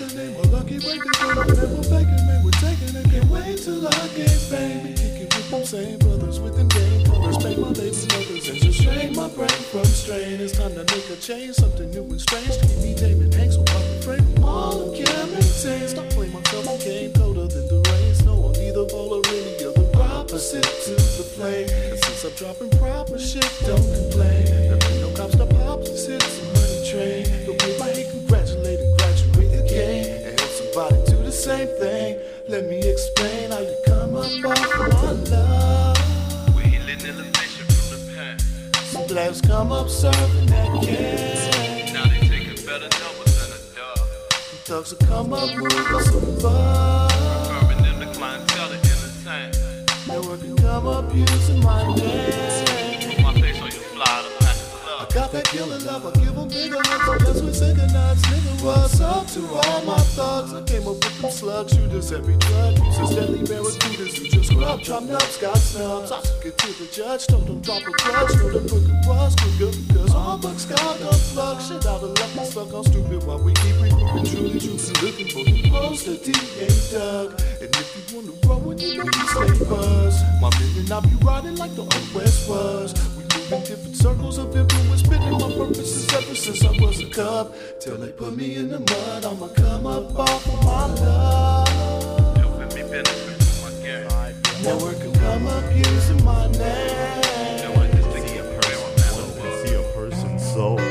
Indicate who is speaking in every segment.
Speaker 1: the name of lucky breaking, never begging, man, we're taking it. Can't wait till I get baby. Kicking with them same brothers with them game colors. Pay my baby mothers and just strain my brain from strain. It's time to make a change, something new and strange. To keep me Damon Hanks on top of frame from all them campaigns. Stop playing myself, I came colder than the rain. Snow on either pole or any other opposite to the plane. And since I'm dropping proper shit, don't complain. There ain't no cops to pop, just hit some money train. Don't give my hate, congratulate and graduate again. And help somebody do the same thing. Let me explain how you come up off my love.
Speaker 2: We're healing elevation from the past.
Speaker 1: Some blacks come up serving that cash.
Speaker 2: Now they taking better numbers than a dub.
Speaker 1: Some thugs will come up moving some buzz.
Speaker 2: Referring them to clientele to entertain.
Speaker 1: Network can come up using my name.
Speaker 2: My face on your fly to pack the club.
Speaker 1: I got that killing love, I give them bigger hugs. I guess we synchronize, nigga. What's up to all my thugs? I came up with them slug shooters, every drug users, deadly barracudas who just scrub, chop nuts, got snubs. I took it to the judge, told them drop a grudge, told them put the bus quicker because all bucks got the plug. Shit out of luck, I'm stuck on stupid while we keep regrouping, truly trooping, looking for the close to D.A. Doug. And if you wanna roll with you, know you stay buzz. My million, I be riding like the old West was. We move in different circles of influence, spinning my purposes ever since I was a cub. Till they put me in the mud, I'ma come up off of my love.
Speaker 2: Helping me benefit from my game.
Speaker 1: Network can come up using my name.
Speaker 2: No one just to see a person.
Speaker 3: To see a person's soul.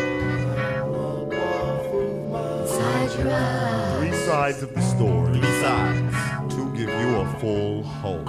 Speaker 1: Inside your eyes.
Speaker 3: Three sides of the story.
Speaker 4: Three sides.
Speaker 3: To give you a full whole.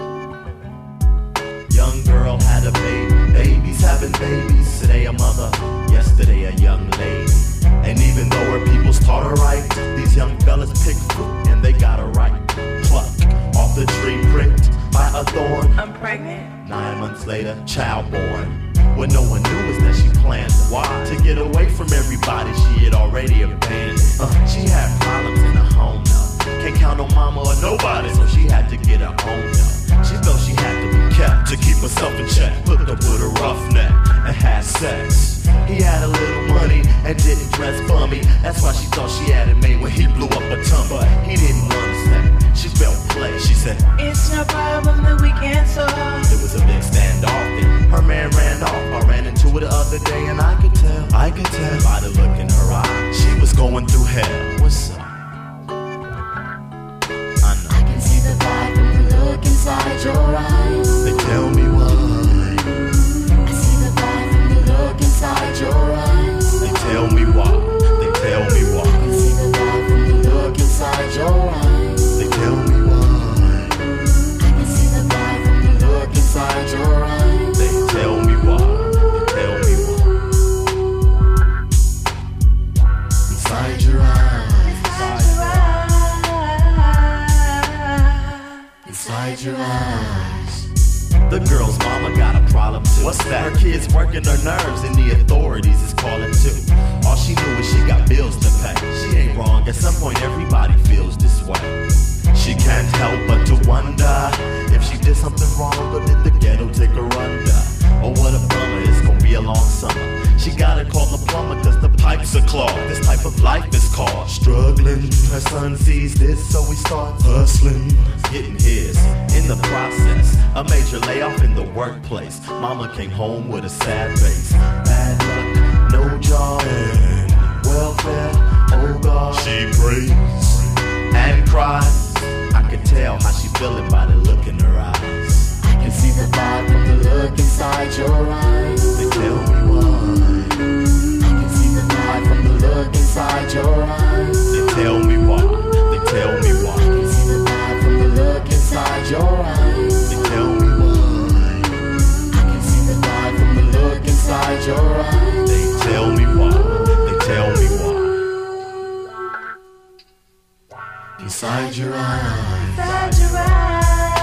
Speaker 4: Young girl had a baby. Babies having babies. Today a mother. Yesterday a young lady. And even though her people's taught her right, these young fellas pick fruit and they got a right. Pluck off the tree pricked by a thorn.
Speaker 5: I'm pregnant.
Speaker 4: 9 months later, child born. What no one knew is that she planned it. Why? To get away from everybody she had already abandoned. She had problems in her home now. Can't count on mama or nobody, so she had to get her own now. She felt she had to be kept to keep herself in check. Hooked up with a roughneck and had sex. He had a little money and didn't dress bummy. That's why she thought she had it made when he blew up her tongue. But he didn't understand. She felt play. She said,
Speaker 5: it's no problem that we can't solve.
Speaker 4: it was a big standoff and her man ran off. I ran into her the other day and I could tell by the look in her eye, she was going through hell. What's up? I know.
Speaker 6: I can see the vibe from the look inside your eyes.
Speaker 4: They tell me why.
Speaker 6: I see the vibe from the look inside your eyes.
Speaker 4: They tell me why. They tell me
Speaker 6: I
Speaker 4: why.
Speaker 6: can see the vibe from the look inside your eyes.
Speaker 4: They tell me why.
Speaker 6: I can see the vibe from the look inside your eyes.
Speaker 4: They tell me why. They tell me why. Inside your eyes.
Speaker 6: Inside your eyes.
Speaker 4: The girl's mama got a problem too. What's that? Her kids working her nerves and the authorities is calling too. All she knew is she got bills to pay. She ain't wrong, at some point everybody feels this way. She can't help but to wonder if she did something wrong or did the ghetto take her under. Oh, what a bummer, it's gonna be a long summer. She gotta call the plumber cause the pipes are clogged. This type of life is called struggling. Her son sees this, so he starts hustling, getting his. In the process, a major layoff in the workplace. Mama came home with a sad face. Bad luck, no job, and welfare, oh God. She prays and cries. I can tell how she feeling by the look in her eyes.
Speaker 6: I can see the vibe from the look inside your eyes.
Speaker 4: They tell me why.
Speaker 6: I can see the vibe from the look inside your eyes.
Speaker 4: They tell me why. They tell me
Speaker 6: I
Speaker 4: why.
Speaker 6: can see the vibe from the look inside your eyes.
Speaker 4: They tell me why.
Speaker 6: I can see the vibe from the look inside your eyes.
Speaker 4: They tell me why. They tell me why. Inside your eyes.
Speaker 5: Inside your eyes.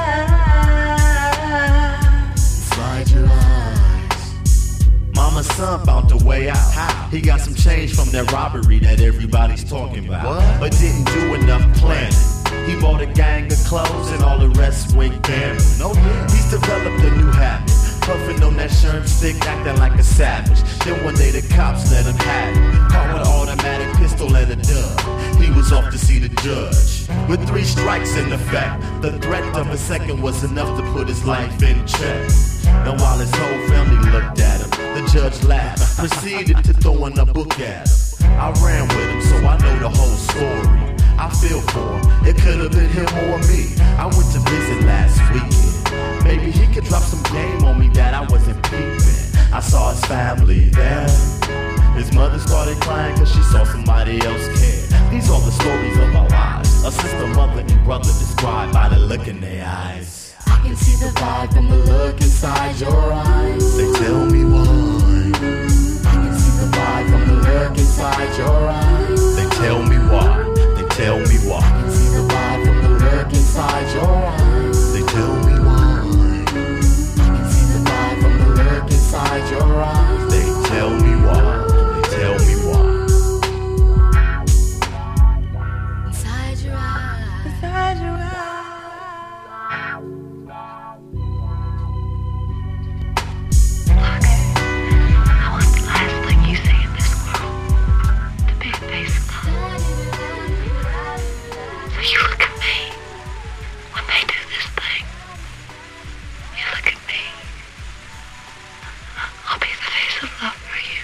Speaker 6: Inside your eyes.
Speaker 4: Mama's son found a way out. How? He got some change from that robbery that everybody's talking about.
Speaker 3: What?
Speaker 4: But didn't do enough planning. He bought a gang of clothes and all the rest went gambling.
Speaker 3: No, yeah.
Speaker 4: He's developed a new habit. puffing on that sherm stick, acting like a savage. Then one day the cops let him have it. Caught with an automatic pistol and a dub. He was off to see the judge. With 3 strikes in effect, the threat of a second was enough to put his life in check. And while his whole family looked at him, the judge laughed, proceeded to throw in a book at him. I ran with him, so I know the whole story. I feel for him, it could have been him or me. I went to visit last weekend. Maybe he could drop some game on me that I wasn't peeping. I saw his family there. His mother started crying cause she saw somebody else care. These are the stories of our lives. A sister, mother, and brother described by the look in their eyes.
Speaker 6: I can see the vibe from the look inside your eyes.
Speaker 4: They tell me why.
Speaker 6: I can see the vibe from the look inside your eyes.
Speaker 4: They tell me why. They tell me why.
Speaker 6: I can see the vibe from the look inside your eyes.
Speaker 4: They tell me why.
Speaker 6: I can see the vibe from the look inside your eyes.
Speaker 4: They tell me why. They tell me why.
Speaker 6: Inside your eyes.
Speaker 5: Inside your eyes.
Speaker 7: What's the last thing you say in this world? The big face of love. So you look at me when they do this thing. You look at me. I'll be the face of love for you.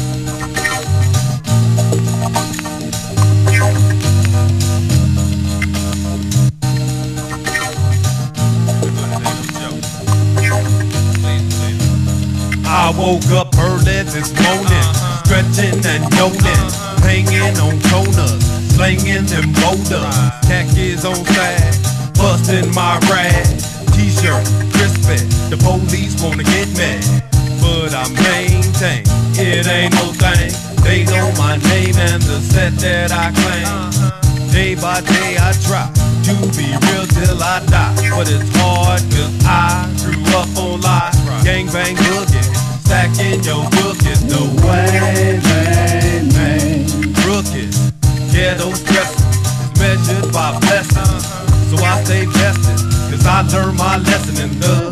Speaker 8: I woke up early this morning, stretching and yawning, hanging on corners, slinging them boulders, khakis on side, busting my rag, t-shirt crispy, the police wanna get mad, but I maintain, it ain't no thing, they know my name and the set that I claim, day by day I try to be real till I die, but it's hard cause I grew up on lies, gangbang boogie, stacking your bookies, the way they make rookies, ghetto stressing is measured by blessings, so I stay vested, cause I learned my lesson in the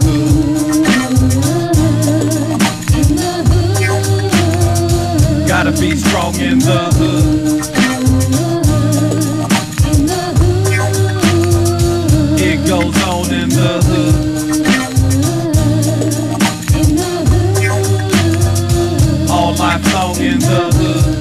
Speaker 8: hood. Gotta be strong in the hood. It goes on in the hood. All life long in the hood.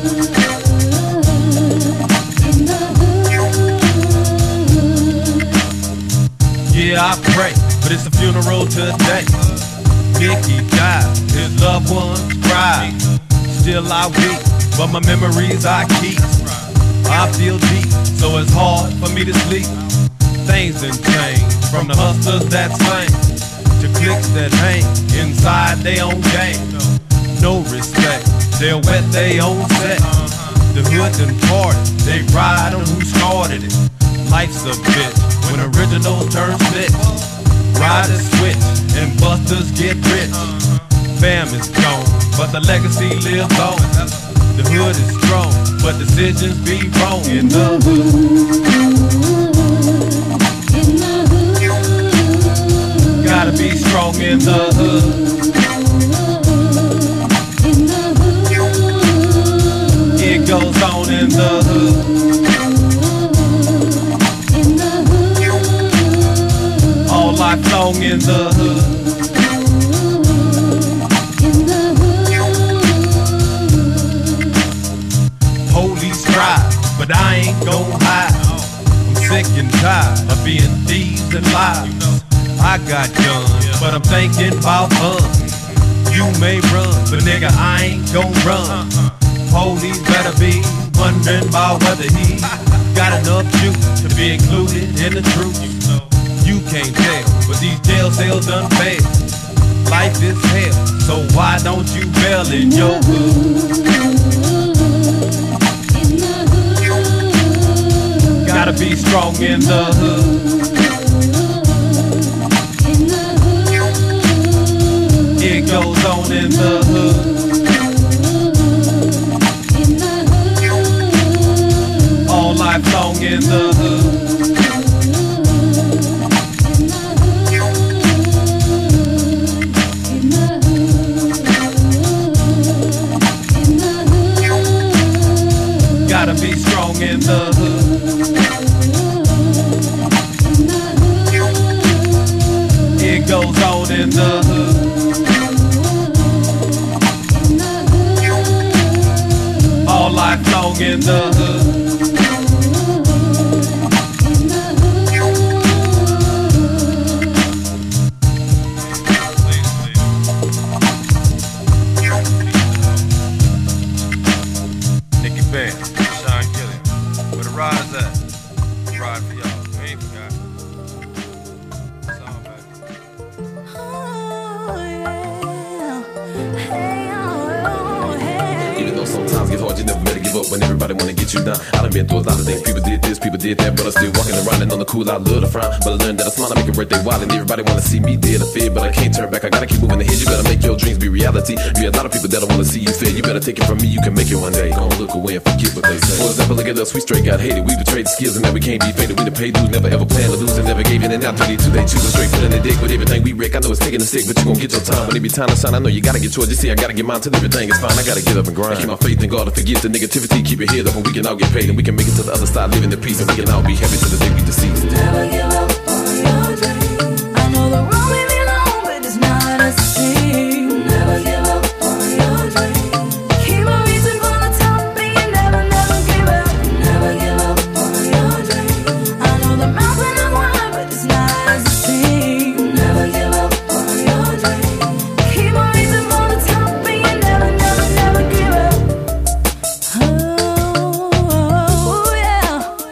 Speaker 8: Yeah, I pray, but it's a funeral today. Mickey died, his loved ones cried. Still I weep, but my memories I keep. I feel deep, so it's hard for me to sleep. Things done changed, from the hustlers that slang to cliques that hang inside their own game. No respect, they'll wet their own set. The hood done party, they ride on who started it. Life's a bitch when originals turn bitch. Riders switch and busters get rich. Fam is gone, but the legacy lives on. The hood is strong, but decisions be wrong in the hood. Gotta be strong in the hood. It goes on in the hood. All life long in the hood. Police drive, but I ain't gon' hide. I'm sick and tired of being thieves and lies. I got guns, but I'm thinking about fun. You may run, but nigga, I ain't gon' run. Police better be wondering about whether he got enough juice to be included in the truth. You can't tell, but these jail cells done fail. Life is hell, so why don't you bail in your hood? Gotta be strong in the hood. It goes on in the hood. All life long in the hood.
Speaker 6: In the
Speaker 8: dog in the hood. Nicky Bam, Sean Gilliam, where the ride's at? Ride for y'all, we ain't forgot. It's all back.
Speaker 9: Even though sometimes it's hard, you never better give up when everybody wanna get you down. I done been through a lot of things, people did this, people did that, but I'm still walking around and on the cool, I love to frown. But I learned that a smile, I make a birthday wild, and everybody wanna see me dead or fed, but I can't turn back, I gotta keep moving ahead. You better make your dreams be reality. Be a lot of people that don't wanna see you fail. You better take it from me, you can make it one day. Don't look away and forget what they say. For example, look at us, we straight got hated. We betrayed the skills and now we can't be faded. We done paid dues, never ever planned to lose and never gave in. And now 32 they choose a straight foot in the dick with everything we wreck. I know it's taking a sick, but you gon' get your time when it be time to shine. I know you gotta get yours. You see, I gotta get mine till everything is fine. I gotta get up and grind. I keep my faith in God to forget the negativity. Keep your head up and we can all get paid. And we can make it to the other side, living in peace. And we can all be happy till the day we deceased.
Speaker 6: Never give up on your dream. I know the road may be long, but it's not a sin. Never give up on your dream. Keep on reaching for the top and you never, never give up. Never give up on your dream. I know the mountain is wide, but it's not a sin. Never give up on your dream. Keep on reaching for the top and you never, never, never give up. Oh, yeah.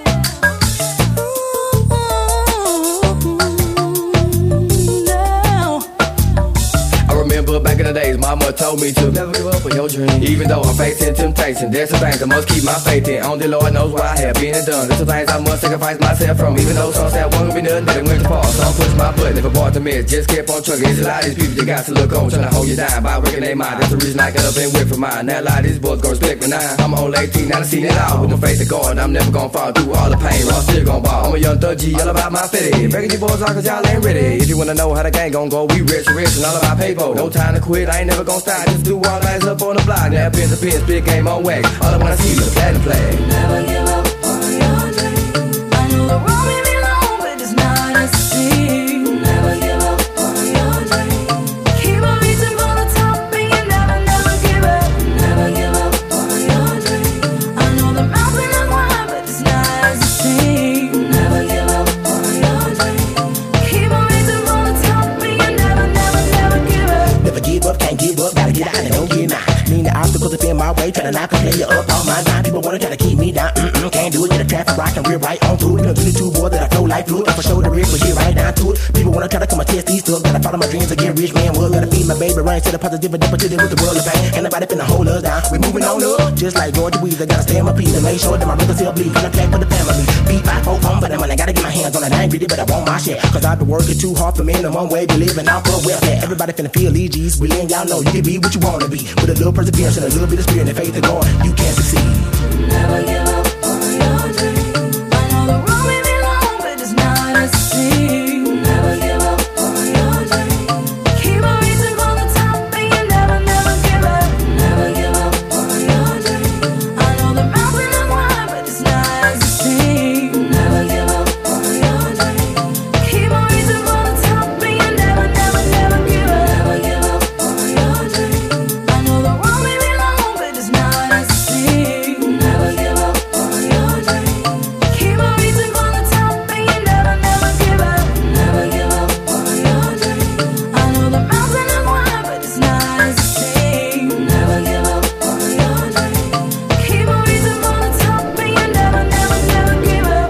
Speaker 10: I remember back in the days, mama told me to never give up on your dream. Even though I'm facing temptation, there's some things I must keep my faith in. Only Lord knows what I have been and done. There's some things I must sacrifice myself from. Even though some say I won't be nothing, but it went too far. Some push my butt, never bought the mess, just kept on trucking. It's a lot of these people that got to look on, trying to hold you down by working their mind. That's the reason I got up and went for mine. Now a lot of these boys gon' respect me now. I'm only 18, now I seen it all. With no faith to God, I'm never gon' fall through all the pain. I'm still gon' ball. I'm a young thug G, all about my fitty. Breaking you boys out cause y'all ain't ready. If you wanna know how the gang gon' go, we rich and all about paper. No time to quit, I ain't never gon' stop. Just do all eyes up on the block. Now pin to pin, spit game on wax. All I wanna see is the platinum flag.
Speaker 6: Never give up on your dream. I know the road may be long, but it's not a sin. Never give up on your dream. Keep on reaching for the top and you never, never give up. Never give up on your dream. I know the mountain is wide, but it's not a sin. Never give up on your dream. Keep on reaching for the top and you never, never, never give up.
Speaker 11: Never give up, can't give up, gotta get out and don't get out. Mean the obstacles up in my way, tryna knock a player up on my line. People wanna try to keep me down, can't do it. Get the traffic rock and rear right on through it. 22 boy that I flow like fluid, for sure the rip, but get right down to it. People wanna try to come and test these thugs, gotta follow my dreams and get rich, man. Well, gotta feed my baby, right? Set a positive and positive with the world of pain. Ain't nobody finna hold us down. We moving on up, just like Georgia Weezer. Gotta stay on my feet and make sure that my brothers still bleed. Gonna pack for the family. Beat 5 4 for the money. Gotta get my hands on it. I ain't greedy, but I want my share. Cause I've been working too hard for minimum wage, be living out for welfare. Everybody finna feel these G's. We letting y'all know you can be what you wanna be. With a little perseverance and a little bit of spirit and faith in God, you can succeed.
Speaker 6: Never give up on your dream. I know the road may be long, but it's not a sin. Never give up on your dream. Keep on reaching for the top and you never, never give up. Never give up on your dream. I know the mountain is wide, but it's not a sin. Never give up on your dream. Keep on reaching for the top and you never, never, never give up. Never give up on your dream. I know the road may be long, but it's not a sin. Never give up on your dream. Keep on reaching for the top and you never, never give up. Never give up on your dream. I know the mountain is wide, but it's not a sin. Never give up on your dream. Keep on reaching for the top and you never, never, never give up.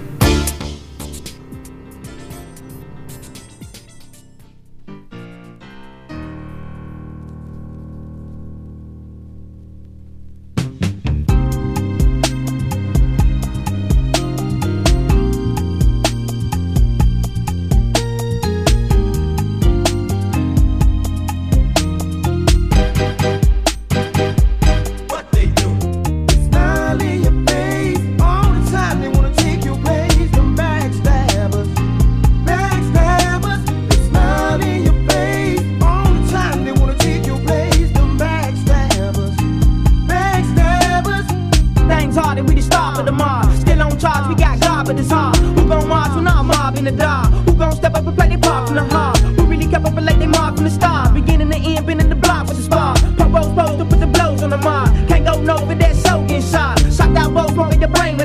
Speaker 1: What they do? Smile in your face all the time. They wanna take your place. Them backstabbers, backstabbers. They smile in your face all the time. They wanna take your place. Them backstabbers, backstabbers.
Speaker 12: Things hard and we the star of the mob. Still on charge, we got God, but it's hard. Who gon' march when our mob in the dark? Who gon' step up and play their part from the heart? Who really kept up and let they mark from the start? Beginning to end, been in the block with the spar. Pop rose supposed to put the blows on the mob. Can't go no, but that soul getting shot.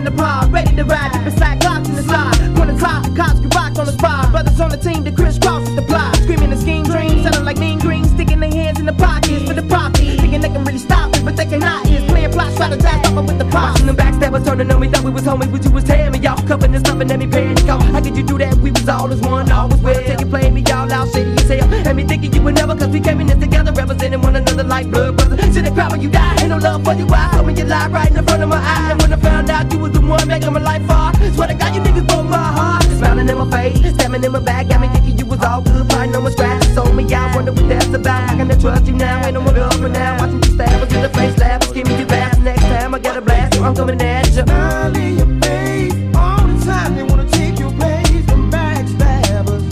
Speaker 12: in the pod, ready to ride deep inside clocks in the side. When it's hot, the cops can rock on the spot. Brothers on the team that crisscross the plot. Screaming the scheme dreams, sounding like mean green. Sticking their hands in the pockets for the profit. Thinking they can really stop it, but they cannot. It's playing plots, try to die, stop it with the pop. Watching them backstabbers turning on me, thought we was homies, but you was tearing me. Y'all covering and stuffing at me, panic off. How could you do that? We was all as one, always well. Taking playing me, y'all out shady as hell. And me thinking you would never, cause we came in this together, representing one another like blood brothers. Shit, they cry when you die, ain't no love for you. I told me you lie right in front of my eye. And when I found out you was the one making my life hard, swear to God, you niggas broke my heart. Smiling in my face, stabbing in my back, got me thinking you was all good, fighting on my scratch. Sold me out, wonder what that's about. How can I trust you now? Ain't no more girlfriend now. Watching you stab us in the face, laugh, give me your back. Next time I get a blast, I'm coming at you.
Speaker 1: Smile in your face all the time. They wanna take your place. Them backstabbers,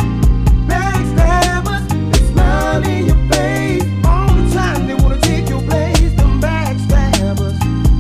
Speaker 1: backstabbers. They smile in your face all the time. They wanna take your place. Them backstabbers,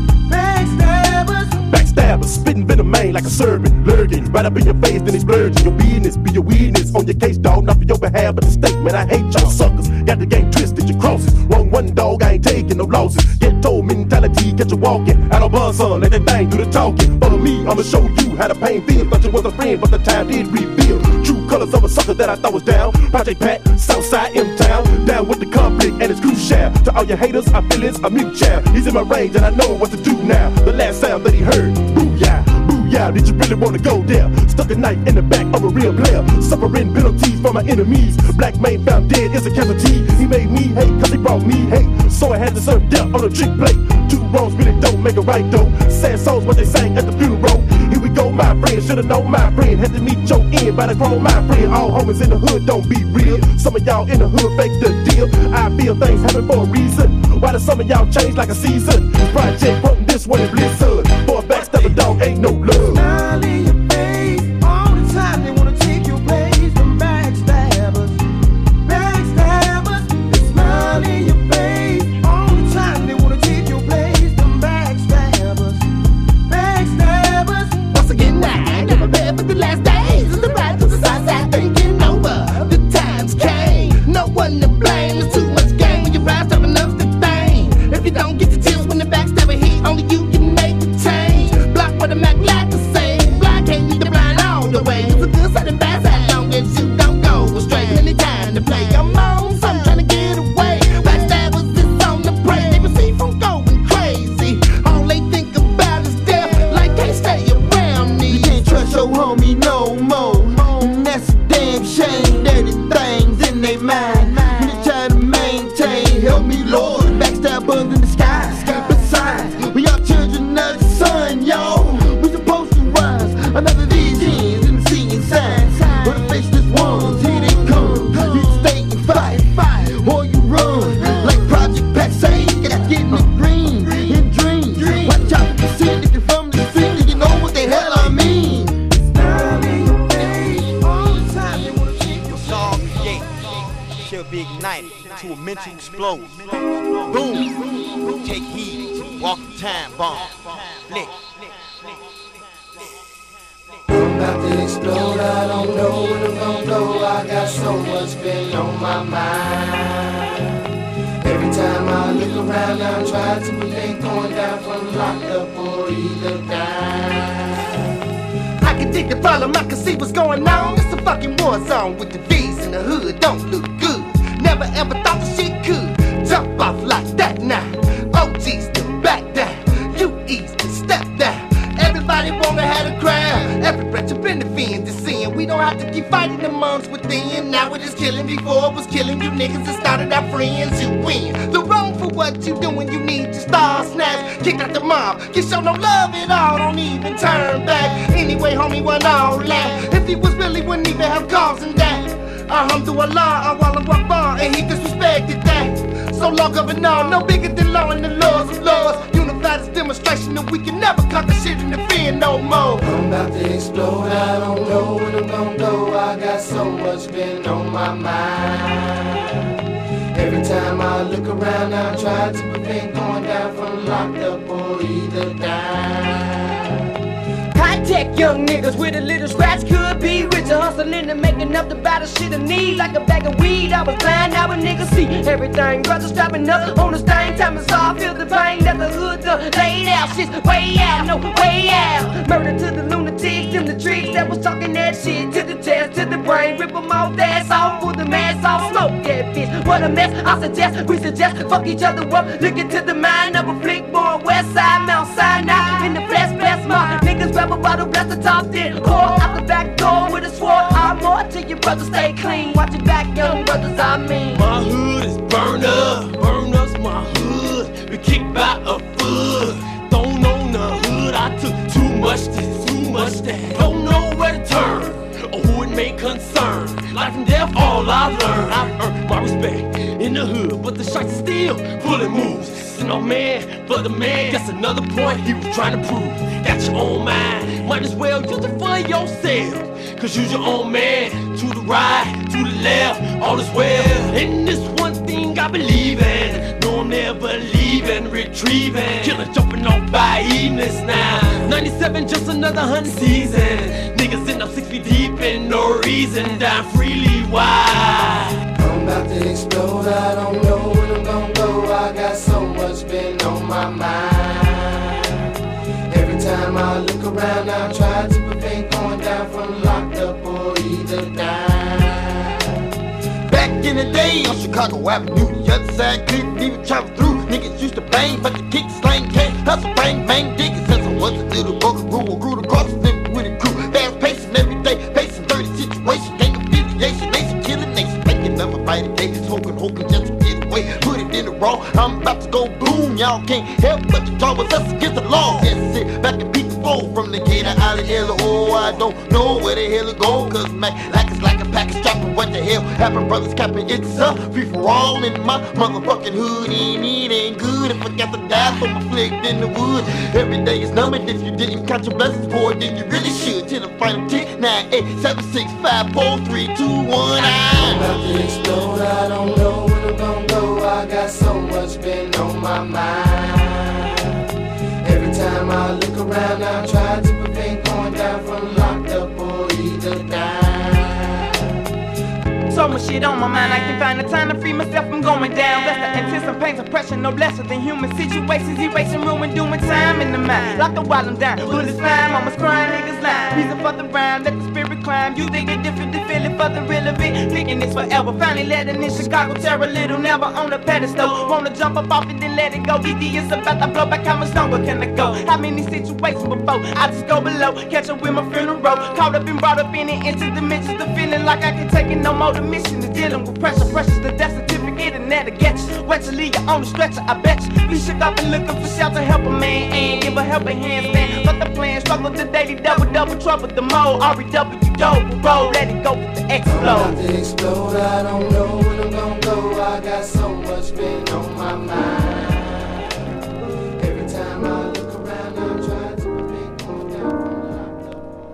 Speaker 1: backstabbers.
Speaker 13: Backstabbers, spitting venom main like a servant, lurking right up in your face, then exploding. Your business be your weakness on your case, dog. Not for your behalf, but the statement. I hate y'all suckers. Got the game twisted, your crosses. Wrong one, dog. I ain't taking no losses. Get told mentality, catch you walking. I don't buzz on, let that thing do the talking. Follow me, I'ma show you how the pain feels. Thought you was a friend, but the time did reveal true colors of a sucker that I thought was down. Project Pat, Southside M-Town, down with the conflict and it's crucial. To all your haters, our feelings are mutual. He's in my range and I know what to do now. The last sound that he heard, booyah, booyah. Did you really wanna go there? Stuck a knife in the back of a real player, suffering penalties from my enemies. Black man found dead is a casualty. He made me hate cause he brought me hate, so I had to serve death on a trick plate. Two wrongs really don't make a right though. Sad souls what they sang at the funeral. Here we go, my friend, should've known my friend. Had to meet your end by the grown, my friend. All homies in the hood don't be real. Some of y'all in the hood fake the deal. I feel things happen for a reason. Why do some of y'all change like a season? Project quoting this one in Blizzard. For a backstabber dog ain't no love.
Speaker 1: Smile in your face all the time. They wanna take your place. Them backstabbers, backstabbers. They smile in your face all the time. They wanna take your place. Them backstabbers, backstabbers.
Speaker 11: Once again, I get prepared for the last days. And the ride to the side side thinking over. The times came, no one to blame. There's too much game when you rise up enough to thing. If you don't get the chills when the backstabber hit, only you can make the change. Block what the Mac like to say. Blind can't lead the blind all the way. It's a good side and bad side, long as you don't go astray. Anytime to play, I'm on, so I'm trying to get away. Backstabbers is on the prey. They receive from going crazy. All they think about is death, like can't stay around me.
Speaker 1: You can't trust your homie no more. And that's a damn shame. Dirty things in their mind. When they try to maintain, help me Lord. Backstabbers in the sky. Besides, we are children of the sun, yo. We supposed to rise. Another these ends in the seeing signs. But the faceless ones, here they come. You stay and fight, or you run. Like Project Pat say, you gotta get in the green and dream. Watch out for the city, if you're from the city, you know what the hell I mean. Smile in your face all the time. They wanna take your
Speaker 14: All create shall be ignited to a mental explosion. Boom, take heed, walk the time bomb. Lit.
Speaker 1: I'm about to explode, I don't know when I'm gonna go. I got so much been on my mind. Every time I look around, I'm trying to prevent going down from locked up or either die.
Speaker 11: I can dig the problem, I can see what's going on. It's a fucking war zone with the V's in the hood, don't look good. Never ever thought the shit could jump off like that now. OG's to back down, you ease to step down. Everybody wanna have a crowd, every breath of benefit to sin. We don't have to keep fighting amongst within. Now it is killing before it was killing you niggas that started our friends. You win the wrong for what you doing. You need to star snatch, kick out the mob, get show no love at all. Don't even turn back. Anyway, homie, wasn't all that. If he was really, wouldn't even have cause in that. Alhamdulillah, Allah Akbar, and he disrespected that. So long of it all, no bigger than law and the laws of laws. Unified this demonstration that we can never conquer shit in the fear no more.
Speaker 1: I'm about to explode, I don't know when I'm gonna go. I got so much been on my mind. Every time I look around, I'm trying to prevent going down from locked up or either die.
Speaker 12: High-tech young niggas with a little scratch could be rich to hustling and making up to buy the shit I need. Like a bag of weed, I was blind, now a nigga see everything. Brothers strapping up on this thing, time is all, feel the pain that the hood done laid out. Shit's way out, no way out. Murder to the lunatics, them the tricks that was talking that shit. To the chest, to the brain, rip them off, ass off, pull the mask off, smoke that bitch. What a mess, I suggest, we suggest, fuck each other up. Look into the mind of a flick boy, west side, Mount Sinai. In the flesh, bless my niggas, grab a bottle, bless the top, then pour out the back door with a sword. I'm more till your brothers stay clean. Watch your back, young brothers, I mean.
Speaker 15: My hood is burned up's my hood. We kicked by a foot. Don't know the hood, I took too much this, too much that. Don't know where to turn, or who it may concern. Life and death, all I've learned. I've earned my respect in the hood, but the shots still pulling moves. No man, but the man. That's another point he was trying to prove. Got your own mind, might as well use it for yourself. Cause use your own man, to the right, to the left, all is well. And this one thing I believe in, no I'm never leaving, retrieving. Killers jumping off by eating this now. 97, just another hunting season. Niggas end up 6 feet deep in no reason, dying freely, why?
Speaker 1: I'm about to explode, I don't know when I'm gonna go. I got so much been on my mind. Every time I look around, I try to prevent going down from locked up or either dying.
Speaker 14: Back in the day on Chicago Avenue, the other side couldn't even travel through. Niggas used to bang, but the kick slang can't hustle, bang, bang, digging. Since I was a little broken rule, grew the cross, living with a crew. Fast pacing every day, facing dirty situations, gang affiliation, nation killing nation. Making up a fight a day, smoking, hoping just to get away. Put it in the raw, I'm about to go boom. Y'all can't help but to draw with us against the law. Yes, sit back and peek the fold from the gate of Island Hill. Oh, I don't know where the hell it go, cause Mac like it's like a pack of strapping. What the hell happened, brothers capping? It's a free for all in my motherfucking hood. It ain't good if I got to die from a flick in the wood. Every day is numbing. If you didn't count your blessings, boy, then you really should. Till the final tick, 9, 8, 7, 6, 5, 4, 3, 2, 1.
Speaker 1: I'm about to explode, I don't know when I'm gonna go. I got so much been on my mind. Every time I look around, I try to prevent going down from locked up or either dying.
Speaker 12: So much shit on my mind, I can find the time to free myself from going down. That's the intense and pains of pressure, no lesser than human situations. Erasing, ruin, doing time in the mind. Lock the while I'm down, bullets flying, mama's crying, niggas lying. Reason for the rhyme, let the spirit climb. You think it different, the feeling for the real of it. Thinking it's forever, finally letting in Chicago, terror little, never on a pedestal. Wanna jump up off it, then let it go. DD is about to blow back, how much longer can I go? How many situations before I just go below? Catch up with my funeral, caught up and brought up in it, into dimensions. The feeling like I can take it no more. The mission is dealing with pressure. Pressure's the death certificate and that'll get you. Wet to leave you on the stretcher, I bet you. We shook up and looking for shelter, help a man and give a helping hand stand. But the plan, struggle to daily double trouble the mode. REW double roll, let it go with the explode.
Speaker 1: I'm about to explode, I don't know when I'm gonna go. I got so much been on my mind. Every time I look around, I try to prevent going down from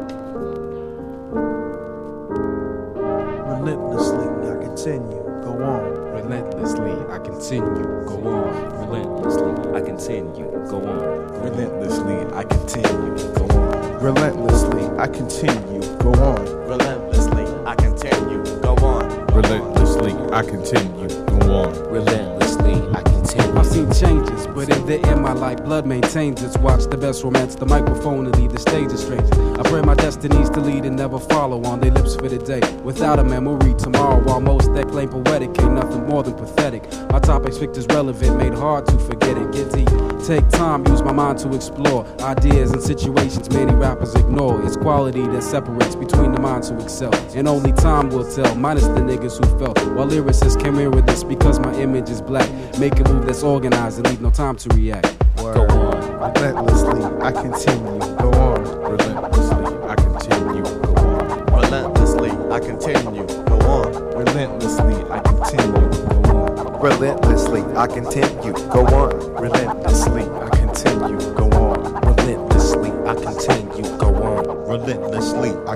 Speaker 16: Relentlessly, I continue, go on.
Speaker 17: Relentlessly, I continue, go on. Relentlessly, I continue, go on.
Speaker 16: Relentlessly, I continue, go on. Relentlessly, I continue, go on.
Speaker 14: Relentlessly, I continue, go on.
Speaker 18: Relentlessly, I continue, go on.
Speaker 17: Relentlessly, I continue.
Speaker 19: I've seen changes, but in the end, my life blood maintains its. Watch the best romance, the microphone and leave the stage a stranger. I pray my destinies to lead and never follow on their lips for the day. Without a memory tomorrow, while most that claim poetic ain't nothing more than pathetic. My topics picked is relevant, made hard to forget it. Get deep, take time, use my mind to explore ideas and situations many rappers ignore. It's quality that separates between the minds who excel, and only time will tell. Minus the niggas who fell, while lyricists can mirror this because my image is black. Make a move that's organized and leave no time to react.
Speaker 16: Go on. Relentlessly, I continue, go on.
Speaker 18: Relentlessly, I continue, go on.
Speaker 14: Relentlessly, I continue, go on.
Speaker 16: Relentlessly, I continue, go on.
Speaker 20: Relentlessly, I continue, go on.
Speaker 16: Relentlessly, I continue, go on.
Speaker 20: Relentlessly, I continue, go on.
Speaker 3: Relentlessly, I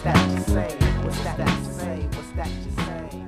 Speaker 21: What's that you say? What's that you say? What's that you say?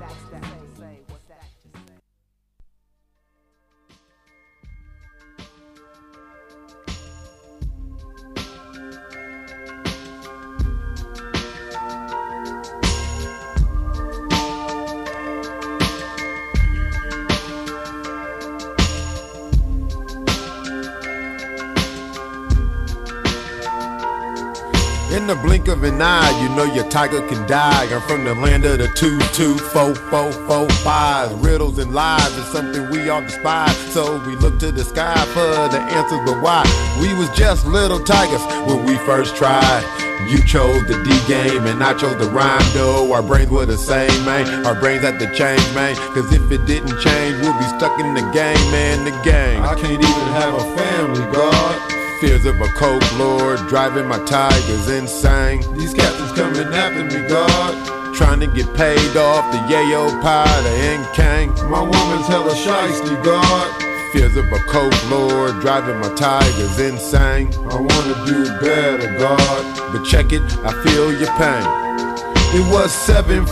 Speaker 2: In the blink of an eye, you know your tiger can die. I'm from the land of the 2, 2, 4, 4, 4, 5. Riddles and lies is something we all despise. So we look to the sky for the answers, but why? We was just little tigers when we first tried. You chose the D game and I chose the rhyme, though. Our brains were the same, man. Our brains had to change, man. Cause if it didn't change, we'll be stuck in the game, man, the game. I can't even have a family, God. Fears of a coke lord, driving my tigers insane. These captains coming after me, God. Trying to get paid off the yayo pie, the N-Kang. My woman's hella shiesty, God. Fears of a coke lord, driving my tigers insane. I wanna do better, God. But check it, I feel your pain. It was 7-4,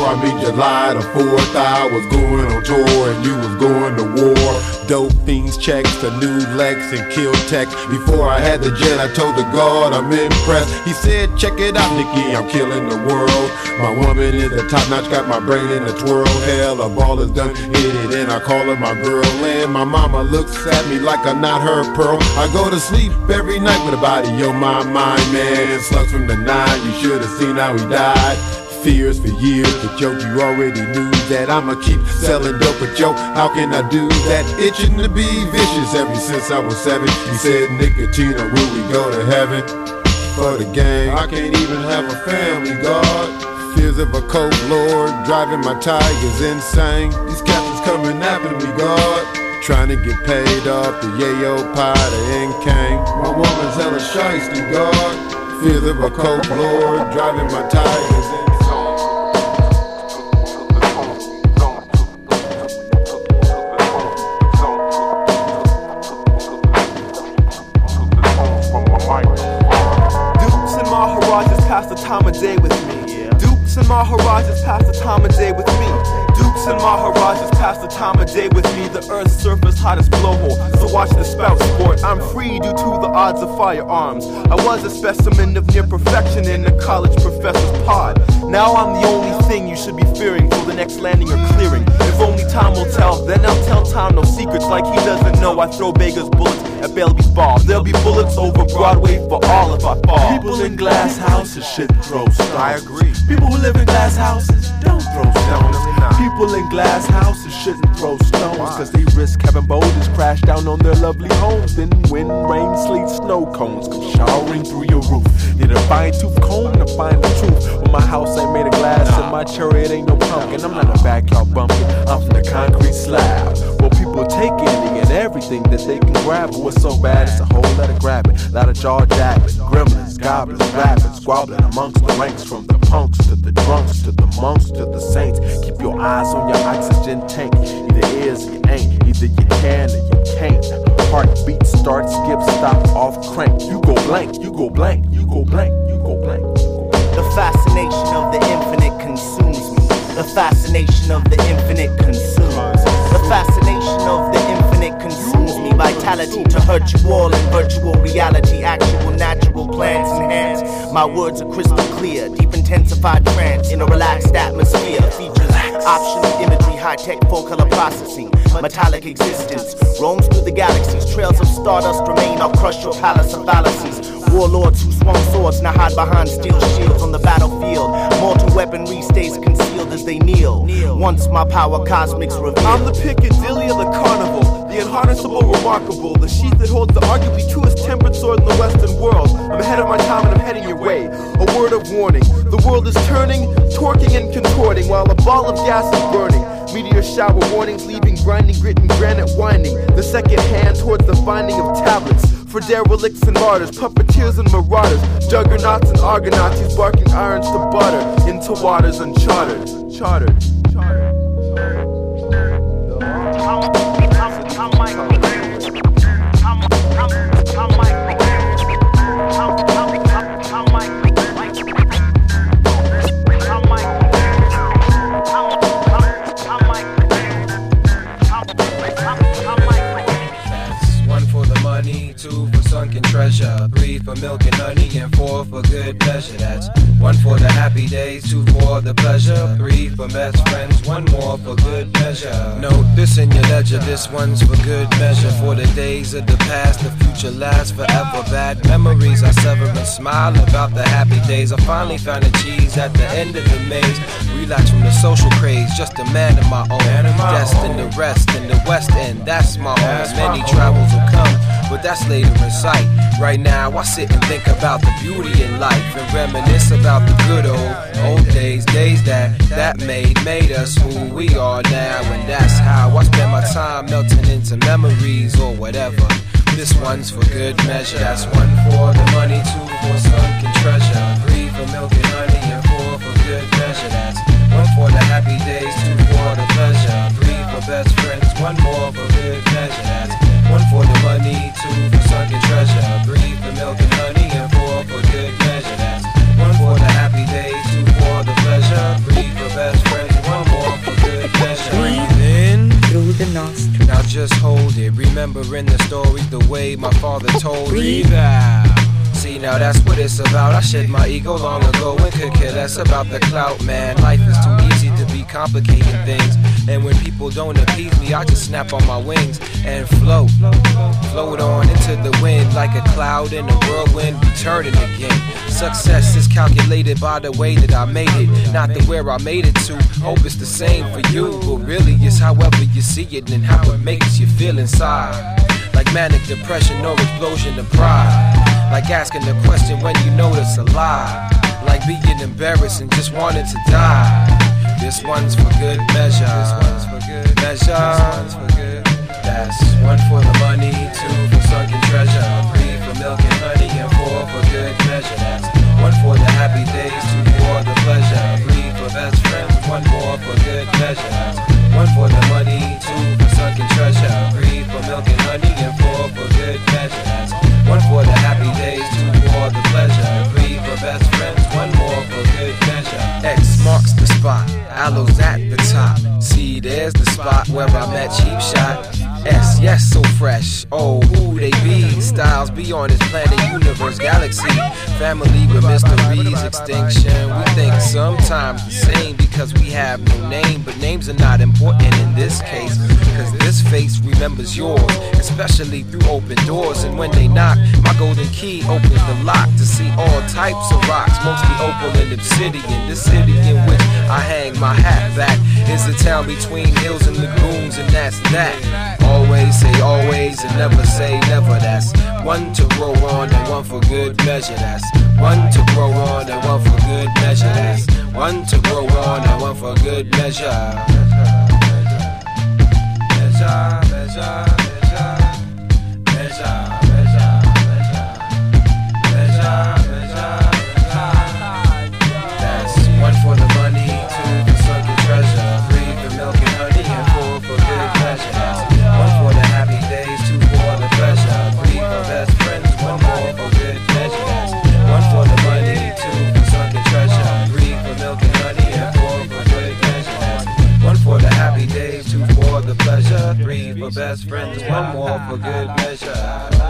Speaker 2: July the 4th. I was going on tour and you was going to war. Dope fiends checks to new Lex and kill tech. Before I had the jet, I told the God I'm impressed. He said, check it out, Nikki, I'm killing the world. My woman is a top notch, got my brain in a twirl. Hell, a ball is done, hit it, and I call her my girl. And my mama looks at me like I'm not her pearl. I go to sleep every night with a body on my mind, man. Slugs from the 9, you should have seen how he died. Fears for years, but yo, you already knew that I'ma keep selling dope, but yo, how can I do that? Itching to be vicious ever since I was 7. You said, Nicotina, will we go to heaven? For the gang, I can't even have a family, God. Fears of a coke lord, driving my tigers insane. These captains coming after me, God. Trying to get paid off the yayo pie, the N-Kang. My woman's hella shiesty, God. Fears of a coke lord, driving my tigers insane.
Speaker 22: The time of day with me. Dukes and Maharajas pass the time of day with me. Dukes and Maharajas pass the time of day with me. The earth's surface hottest blowhole, so watch the spout sport. I'm free due to the odds of firearms. I was a specimen of near perfection in a college professor's pod. Now I'm the only thing you should be fearing for the next landing or clearing. If only time will tell, then I'll tell time no secrets like he doesn't know. I throw beggars bullets at Bailey's balls. There'll be bullets over Broadway for all if I fall.
Speaker 23: People in glass houses shouldn't throw stones.
Speaker 22: I agree.
Speaker 23: People who live in glass houses don't throw stones. People in glass houses shouldn't throw stones, cause they risk having boulders crash down on their lovely homes. Then wind, rain, sleet, snow cones come showering through your roof. Need a fine-tooth comb to find the truth. Well, my house ain't made of glass and my chariot ain't no pumpkin. I'm not a backyard bumpkin, I'm from the concrete slab. Well, people take anything and everything that they can grab. But what's so bad, it's a whole lot of grabbing. Lot of jaw jabbing, gremlins, goblins, rapping, squabbling amongst the ranks. From the punks to the drunks to the monks to the saints. Keep your eyes on your oxygen tank. Either is or you ain't, either you can or you can't. Heartbeat, start, skip, stop, off, crank. You go blank, you go blank, you go blank, you go blank.
Speaker 24: The fascination of the infinite consumes me. The fascination of the infinite consumes. The fascination of the infinite consumes me. Vitality to hurt you all in virtual reality. Actual natural plants enhance. My words are crystal clear. Deep intensified trance in a relaxed atmosphere. Features optional imagery, high-tech full-color processing. Metallic existence roams through the galaxies. Trails of stardust remain. I'll crush your palace of fallacies. Warlords who swung swords now hide behind steel shields on the battlefield. Mortal weaponry stays concealed as they kneel. Once my power cosmics reveal.
Speaker 22: I'm the Piccadilly of the carnival, the unharnessable, remarkable, the sheath that holds the arguably truest tempered sword in the Western world. I'm ahead of my time and I'm heading your way. A word of warning: the world is turning, torquing and contorting while a ball of gas is burning. Meteor shower warnings, leaving grinding grit and granite winding. The second hand towards the finding of tablets for derelicts and martyrs, puppeteers and marauders, juggernauts and argonauts, he's barking irons to butter into waters uncharted. Chartered.
Speaker 4: happy days, 2 for the pleasure, 3 for best friends, 1 more for good measure. Note this in your ledger, this one's for good measure. For the days of the past, the future lasts forever. Bad memories I sever and smile about the happy days. I finally found a cheese at the end of the maze. Relax from the social craze, just a man of my own. Destined to rest in the West End, that's my home. Many travels will come, but that's later in sight. Right now I sit and think about the beauty in life and reminisce about the good old days, days that made us who we are now. And that's how I spend my time, melting into memories or whatever. This one's for good measure. That's 1 for the money, 2 for sunken treasure, 3 for milk and honey, and 4 for good measure. That's 1 for the happy days, 2 for the pleasure, 3 for best friends, 1 more for good measure. That's 1 for the money, 2 for sunken treasure, 3 for milk and honey, and 4 for good measure. That's 1 for the happy days, 2 for the pleasure, 3 for best friends, 1 more for good measure. Breathe in through the nostrils. Now just hold it, remembering the stories the way my father told me. Breathe out. See, now that's what it's about. I shed my ego long ago and could care less about the clout, man. Life is too easy to be complicating things. And when people don't appease me, I just snap on my wings and float on into the wind like a cloud in a whirlwind, returning again. Success is calculated by the way that I made it, not the where I made it to. Hope it's the same for you, but really it's however you see it and how it makes you feel inside. Like manic depression or explosion of pride. Like asking the question when you know it's a lie. Like being embarrassed and just wanting to die. This one's for good measure. This one's for good measure. This one's for good. That's 1 for the money, 2 for sunken treasure, 3 for milk and honey, and 4 for good measure. That's 1 for the happy days, 2 for the pleasure, 3 for best friends, 1 more for good measure. That's 1 for the money, 2 for sunken treasure, 3 for milk and honey, and 4 for good measure. That's 1 for the happy days, 2 for the pleasure, 3 for best friends, 1 more for good measure. X marks the spot, aloes at the top. See, there's the spot where I met Cheap Shot. S, yes, so fresh. Oh, who they be? Styles beyond this planet, universe, galaxy. Family with mysteries, extinction. We think sometimes the same because we have no name. But names are not important in this case, cause this face remembers yours, especially through open doors. And when they knock, my golden key opens the lock to see all types of rocks, mostly opal and obsidian. This city in which I hang my hat back is a town between hills and lagoons, and that's that. Always say always and never say never. That's 1 to grow on and 1 for good measure. That's 1 to grow on and 1 for good measure. That's 1 to grow on and 1 for good measure. Measure, measure, measure, measure, measure, measure, measure, measure. That's 1 for the money, 2 for sunken treasure, 3 for milk and honey, and 4 for good measure. That's 1 for the happy days, 2 for the pleasure, 3 for best friends, 1 more for good measure. That's 1 for the money, 2 for sunken treasure, 3 for milk and honey, and 4 for good measure. That's 1 for the happy days, 2 for the pleasure, 3 for best friends, 1 more for good measure.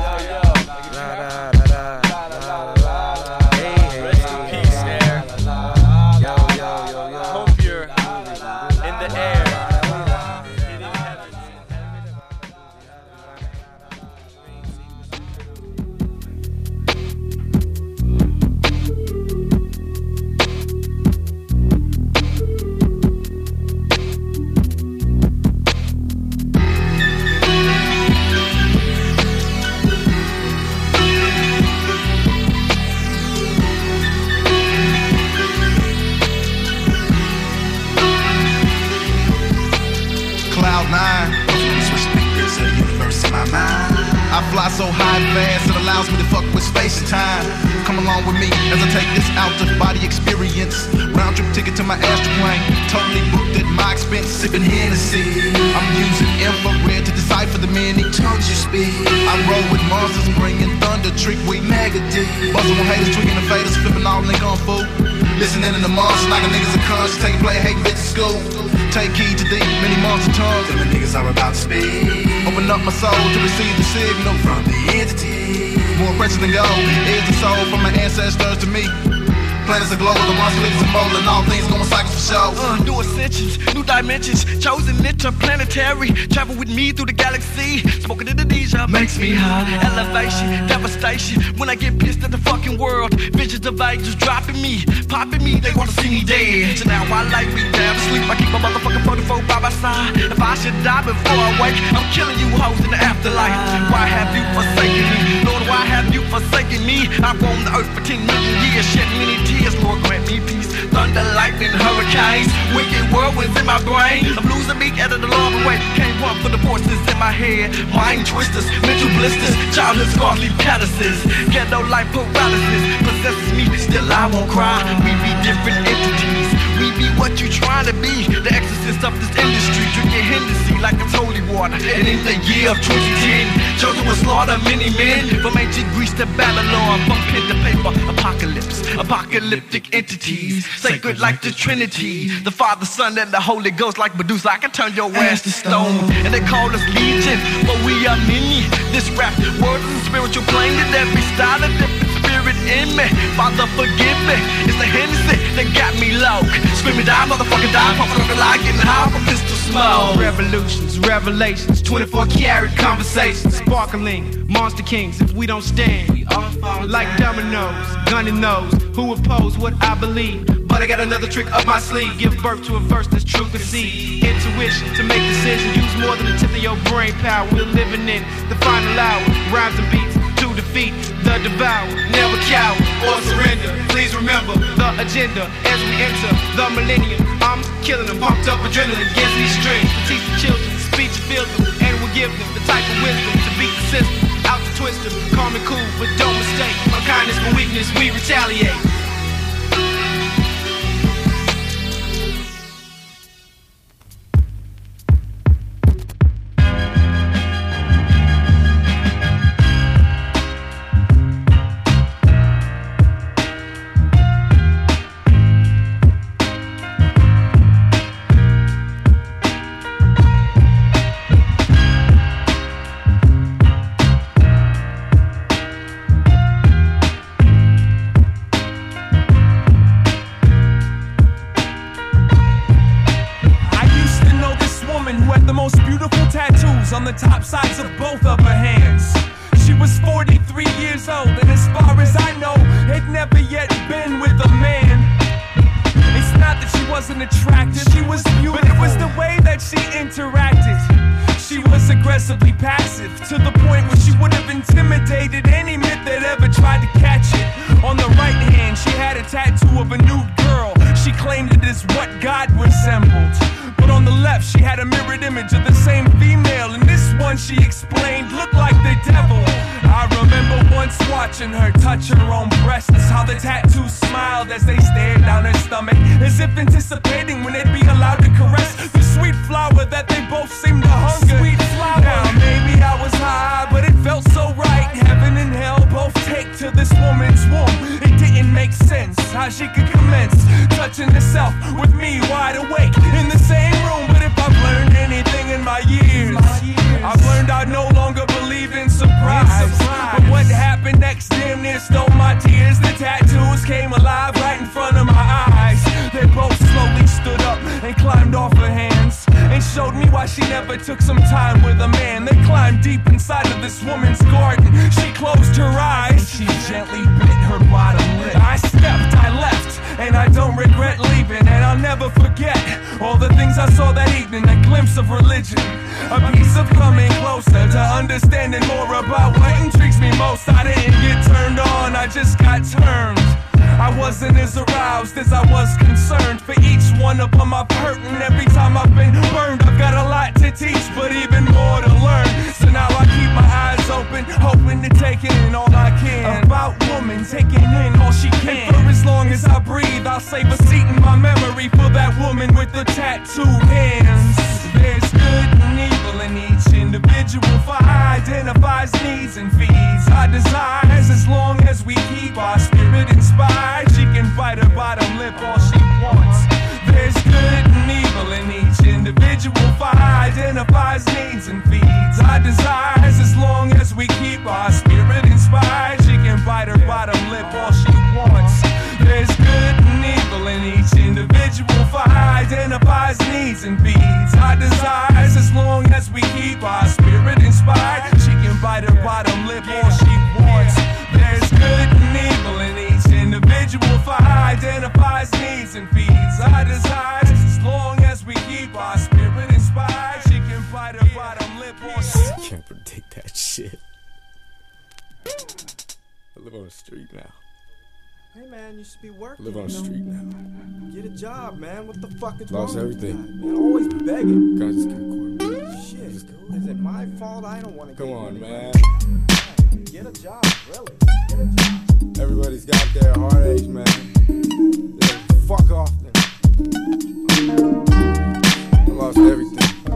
Speaker 5: I fly so high and fast, it allows me to fuck with space and time. Come along with me as I take this out-of-body experience. Round trip ticket to my astral plane, totally booked at my expense, sipping Hennessy. I'm using infrared to decipher the many tongues you speak. I roll with monsters, bringing thunder, trick week, mega D. Buzzing with haters, tweaking the faders, flipping all nigga on fool. Listening to the monsters, knocking niggas in conscious, taking play, hate bitches school. Take heed to these many monster tongues, and the niggas are about to speak. Open up my soul to receive the signal from the entity. More precious than gold, is the soul from my ancestors to me. planets aglow with the one sleeves and mold, and all things going cycles for show.
Speaker 7: New ascensions, new dimensions, chosen interplanetary. Travel with me through the galaxy. Smoking Indonesia makes me high. Elevation, devastation. When I get pissed at the fucking world, visions of angels dropping me, popping me. They wanna see me dead. So now I like me down to sleep. I keep my motherfucking 44 by my side. If I should die before I wake, I'm killing you hoes in the afterlife. Why have you forsaken me? Lord, why have you forsaken me? I roamed the earth for 10 million years, shed many tears. Lord, grant me peace. Thunder, lightning, hurricanes, wicked whirlwinds in my brain. I'm losing me out of the long way. Can't run for the voices in my head. Mind twisters, mental blisters, childhood scars leave calluses. Ghetto life paralysis possesses me. Still I won't cry. We be different entities. We be what you trying to be. The exorcist of this industry, drinking Hennessy like it's holy water. And in the year of 2010, chosen will slaughter many men from ancient Greece to Babylon, from pen to paper. Apocalypse, apocalyptic entities, sacred like the Trinity, the Father, Son, and the Holy Ghost. Like Medusa, I can turn your ass to stone. And they call us legion, but we are many. This rap word is a spiritual plane, and every style of different spirit in me. Father, forgive me. It's the Hennessy that got me low. Screaming die, motherfucker die, pumping on the line, getting high from pistol smoke.
Speaker 8: Revolutions, revelations, 24 karat conversations, sparkling, monster kings. If we don't stand, we all fall like dominoes, gunning those who oppose what I believe. But I got another trick up my sleeve. Give birth to a verse that's true conceived. Intuition to make decisions. Use more than a tip of your brain power. We're living in the final hour. Rhymes and beats to defeat the devour. Never cower or surrender. Please remember the agenda as we enter the millennium. I'm killing them. Pumped up adrenaline gives me strength to teach the children. Speech and feel them. And we'll give them the type of wisdom to beat the system. Out to twist them. Calm and cool, but don't mistake my kindness for weakness. We retaliate.
Speaker 9: On the top sides of both of her hands. She was 43 years old, and as far as I know, had never yet been with a man. It's not that she wasn't attractive, she was beautiful, but it was the way that she interacted. She was aggressively passive, to the point where she would have intimidated any myth that ever tried to catch it. On the right hand, she had a tattoo of a nude girl. She claimed it as what God resembled. But on the left, she had a mirrored image of the same female, and this one, she explained, looked like the devil. I remember once watching her touch her own breasts, how the tattoo smiled as they stared down her stomach, as if anticipating when they'd be allowed to caress the sweet flower that they both seemed to hunger. Sweet flower. Now maybe I was high, but it felt so right. Heaven and hell both take to this woman's womb. It didn't make sense how she could commence touching herself with me wide awake in the same room. But if I've learned anything in my years, I've learned I no longer believe in surprise. But what happened next damn near stole my tears. The tattoos came alive right in front of my eyes. They both slowly stood up and climbed off her hands, and showed me why she never took some time with a man. They climbed deep inside of this woman's garden. She closed her eyes, she gently bit her bottom lip. I stepped, I left, and I don't regret leaving. And I'll never forget all the things I saw that evening. A glimpse of religion, a piece of coming closer to understanding more about what intrigues me most. I didn't get turned on, I just got turned. I wasn't as aroused as I was concerned. For each one of them I've hurt, and every time I've been burned, I've got a lot to teach, but even more to learn. So now I keep my eyes open, hoping to take in all I can about woman, taking in all she can. And for as long as I breathe, I'll save a seat in my memory for that woman with the tattooed hands. There's good and evil in each individual, for I identifies needs and feeds our desires. As long as we keep our spirit inspired, she can bite her bottom lip all she wants. There's good and evil in each individual, for I identifies needs and feeds our desires. As long as we keep our spirit inspired, she can bite her bottom lip all she wants. There's good
Speaker 6: man, you should be working.
Speaker 10: Live on the street now.
Speaker 6: Get a job, man. What the fuck is
Speaker 10: Lost
Speaker 6: wrong
Speaker 10: everything.
Speaker 6: with you? Man, always begging.
Speaker 10: God, just keep quiet.
Speaker 6: Shit, is it my fault? I don't want to.
Speaker 10: Come on, man.
Speaker 6: Get a job, really. Get a job.
Speaker 10: Everybody's got their hard age, man.
Speaker 6: Fuck off, then.
Speaker 10: I lost everything.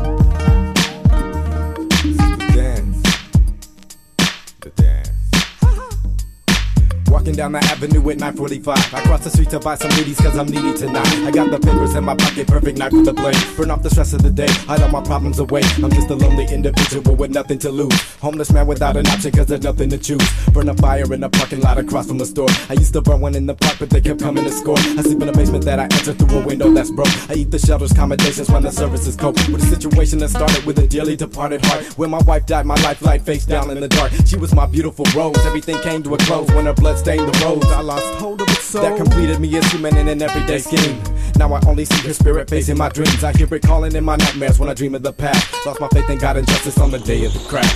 Speaker 11: Walking down the avenue at 9:45. I cross the street to buy some needies cause I'm needy tonight. I got the papers in my pocket, perfect night for the blade. Burn off the stress of the day, hide all my problems away. I'm just a lonely individual with nothing to lose. Homeless man without an option cause there's nothing to choose. Burn a fire in a parking lot across from the store. I used to burn one in the park but they kept coming to score. I sleep in a basement that I enter through a window that's broke. I eat the shelter's accommodations when the services cope. With a situation that started with a dearly departed heart. When my wife died, my life light face down in the dark. She was my beautiful rose, everything came to a close when her blood stained the roads. I lost hold of its soul that completed me as human in an everyday scheme. Now I only see her spirit face in my dreams. I hear it calling in my nightmares when I dream of the past. Lost my faith in God and justice on the day of the crash.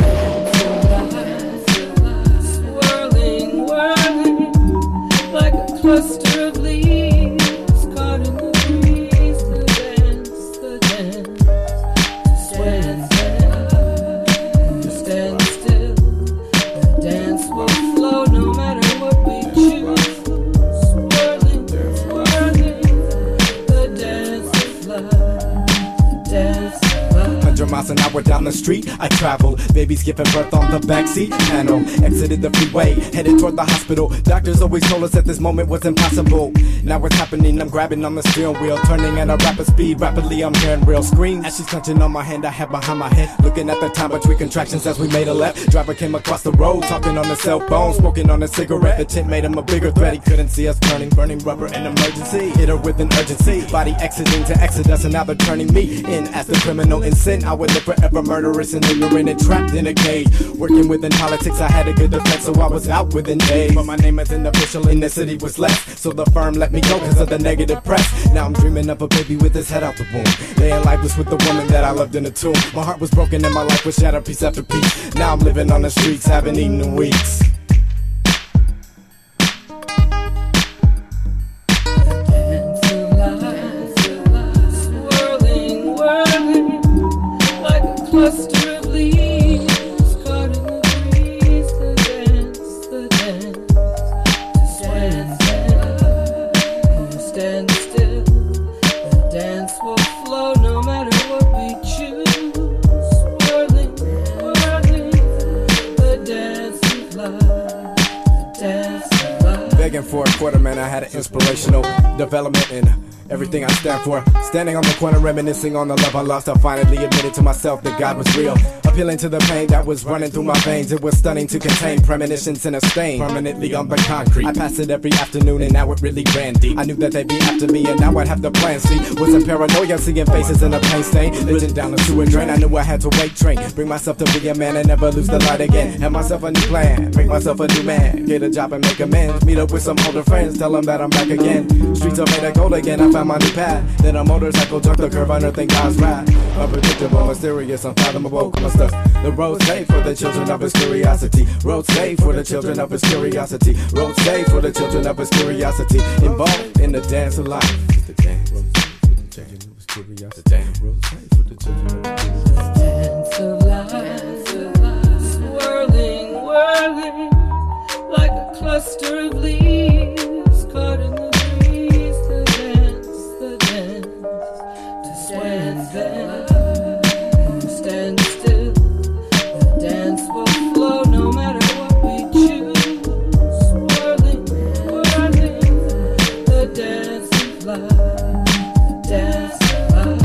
Speaker 13: Swirling, whirling, like a cluster of leaves caught in the breeze. The dance, the dance, to sway and bend, to stand still. The dance will flow no matter what we choose. Swirling, whirling, the dance of love, the dance of love.
Speaker 11: 100 miles an hour down the street, I traveled. Babies giving birth on the backseat panel. Exited the freeway, headed toward the hospital. Doctors always told us that this moment was impossible. Now it's happening, I'm grabbing on the steering wheel, turning at a rapid speed. Rapidly I'm hearing real screams. As she's touching on my hand, I have behind my head. Looking at the time between contractions as we made a left. Driver came across the road, talking on the cell phone, smoking on a cigarette. The tint made him a bigger threat. He couldn't see us turning, burning rubber in emergency. Hit her with an urgency, body exiting to exodus, and now they're turning me in as the criminal in sin. I would live forever murderous and ignorant and trapped in a cage. Working within politics, I had a good defense, so I was out within days. But my name isn't official in the city was less, so the firm let me go cause of the negative press. Now I'm dreaming of a baby with his head out the womb, laying lifeless with the woman that I loved in a tomb. My heart was broken and my life was shattered piece after piece. Now I'm living on the streets, haven't eaten in weeks.
Speaker 13: Swirling, whirling, like a cluster of leaves caught in the breeze. The dance, the dance, to sway and bend, to stand still. The dance will flow no matter what we choose. Swirling, whirling, the dance of love, the dance of love.
Speaker 11: Begging for a quarter, man, I had an inspirational development in everything I stand for. Standing on the corner, reminiscing on the love I lost, I finally admitted to myself that God was real. Appealing to the pain that was running through my veins, it was stunning to contain premonitions in a stain permanently on the concrete. I passed it every afternoon and now it really ran deep. I knew that they'd be after me and now I'd have to plan. See, was a paranoia, seeing faces in a pain stain, leading down the sewer drain. I knew I had to wait, train, bring myself to be a man and never lose the light again. Have myself a new plan, make myself a new man, get a job and make amends, meet up with some older friends, tell them that I'm back again. Streets are made of gold again, I found my new path. Then a motorcycle jumped the curve, unearthing God's wrath. Unpredictable, mysterious, unfathomable, come stuff. The road's safe for the children of his curiosity. Road's safe for the children of his curiosity. Road's safe for the children of his curiosity. Involved in the dance of life. The dance of curiosity. Road's safe for the children of his
Speaker 13: dance of life. Swirling, whirling, like a cluster of leaves caught in the breeze. The dance, to sway and bend, to stand still. The dance will flow no matter what we choose. Swirling, whirling, the dance of love, the dance of love.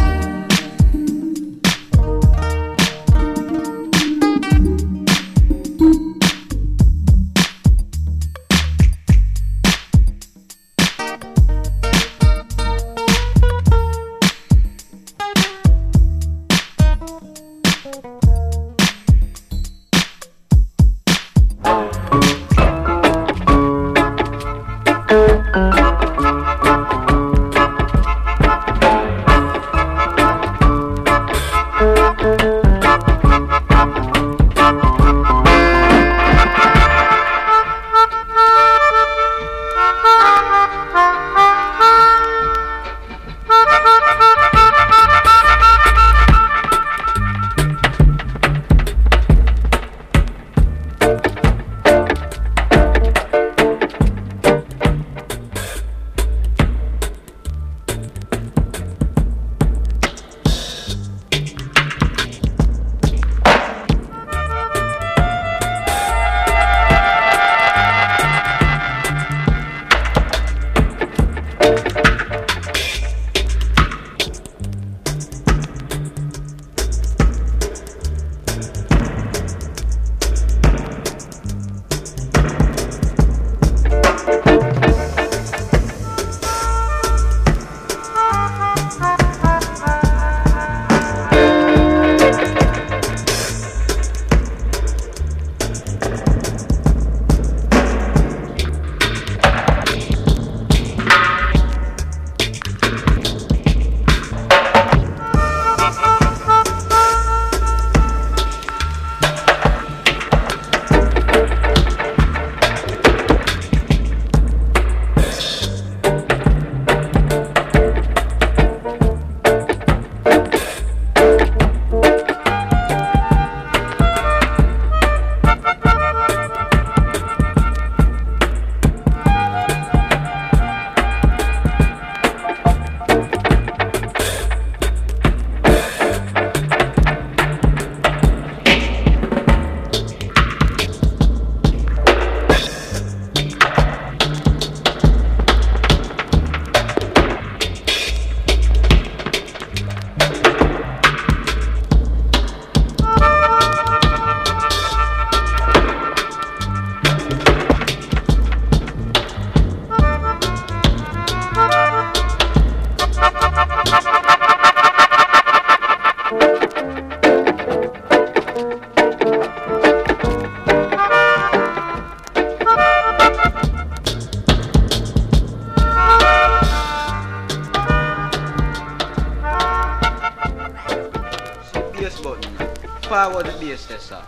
Speaker 1: forward the bass there, sir.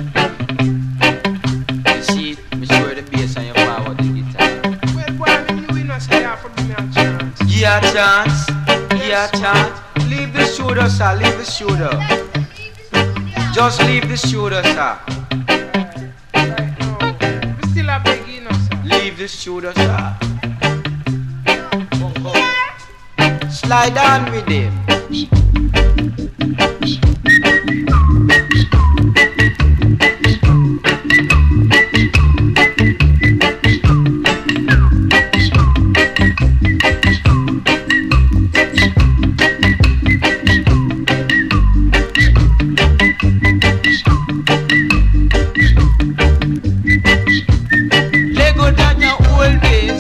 Speaker 1: You see it? Me sure the bass and you forward the guitar.
Speaker 8: Well, boy, you not say that for me a chance.
Speaker 1: Yeah, chance. Yeah, chance. Leave the shooter, sir. Leave the shooter. Just leave the shooter, sir.
Speaker 8: Right now, we still a beg you, sir.
Speaker 1: Leave the shooter, sir. Slide on with him. Lego down your old days.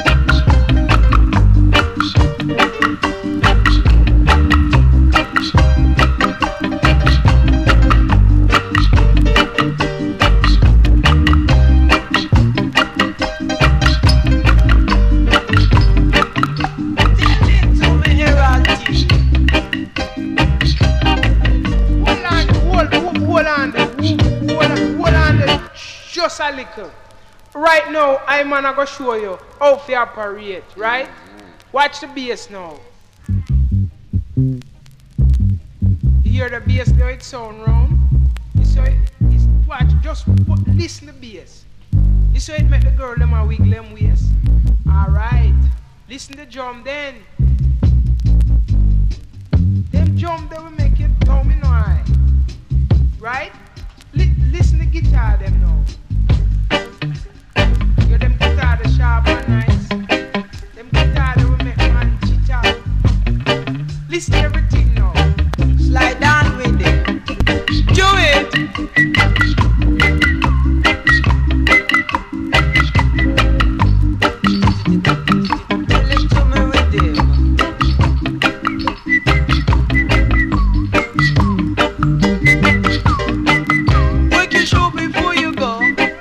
Speaker 8: Just a little. Right now, I'm gonna go show you how to operate, right? Watch the bass now. You hear the bass now, it sound round. You saw it, watch, just listen to the bass. You saw it make the girl them a wiggle them waist. Alright. Listen to the drum then. Them drum they will make it domino high. Right? Listen to the guitar them now. Yo, them guitar the sharp and nice. Them guitar they will make man cheat out. Listen to everything now.
Speaker 1: Slide down with it. Do it. Tell it to me with him. Work your show before you go.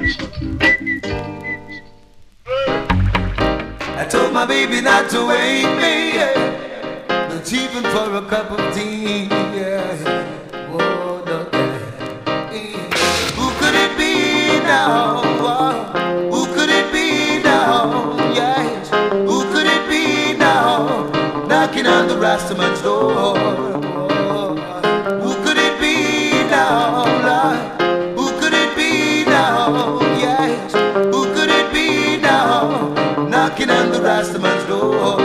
Speaker 15: I told my baby not to wake me, yeah. Not even for a cup of tea, yeah. Whoa, no, yeah. Who could it be now? Who could it be now? Yes. Who could it be now? Knocking on the Rastaman's door. Who could it be now, Lord? Who could it be now? Yes. Who could it be now? Knocking on the Rastaman's door.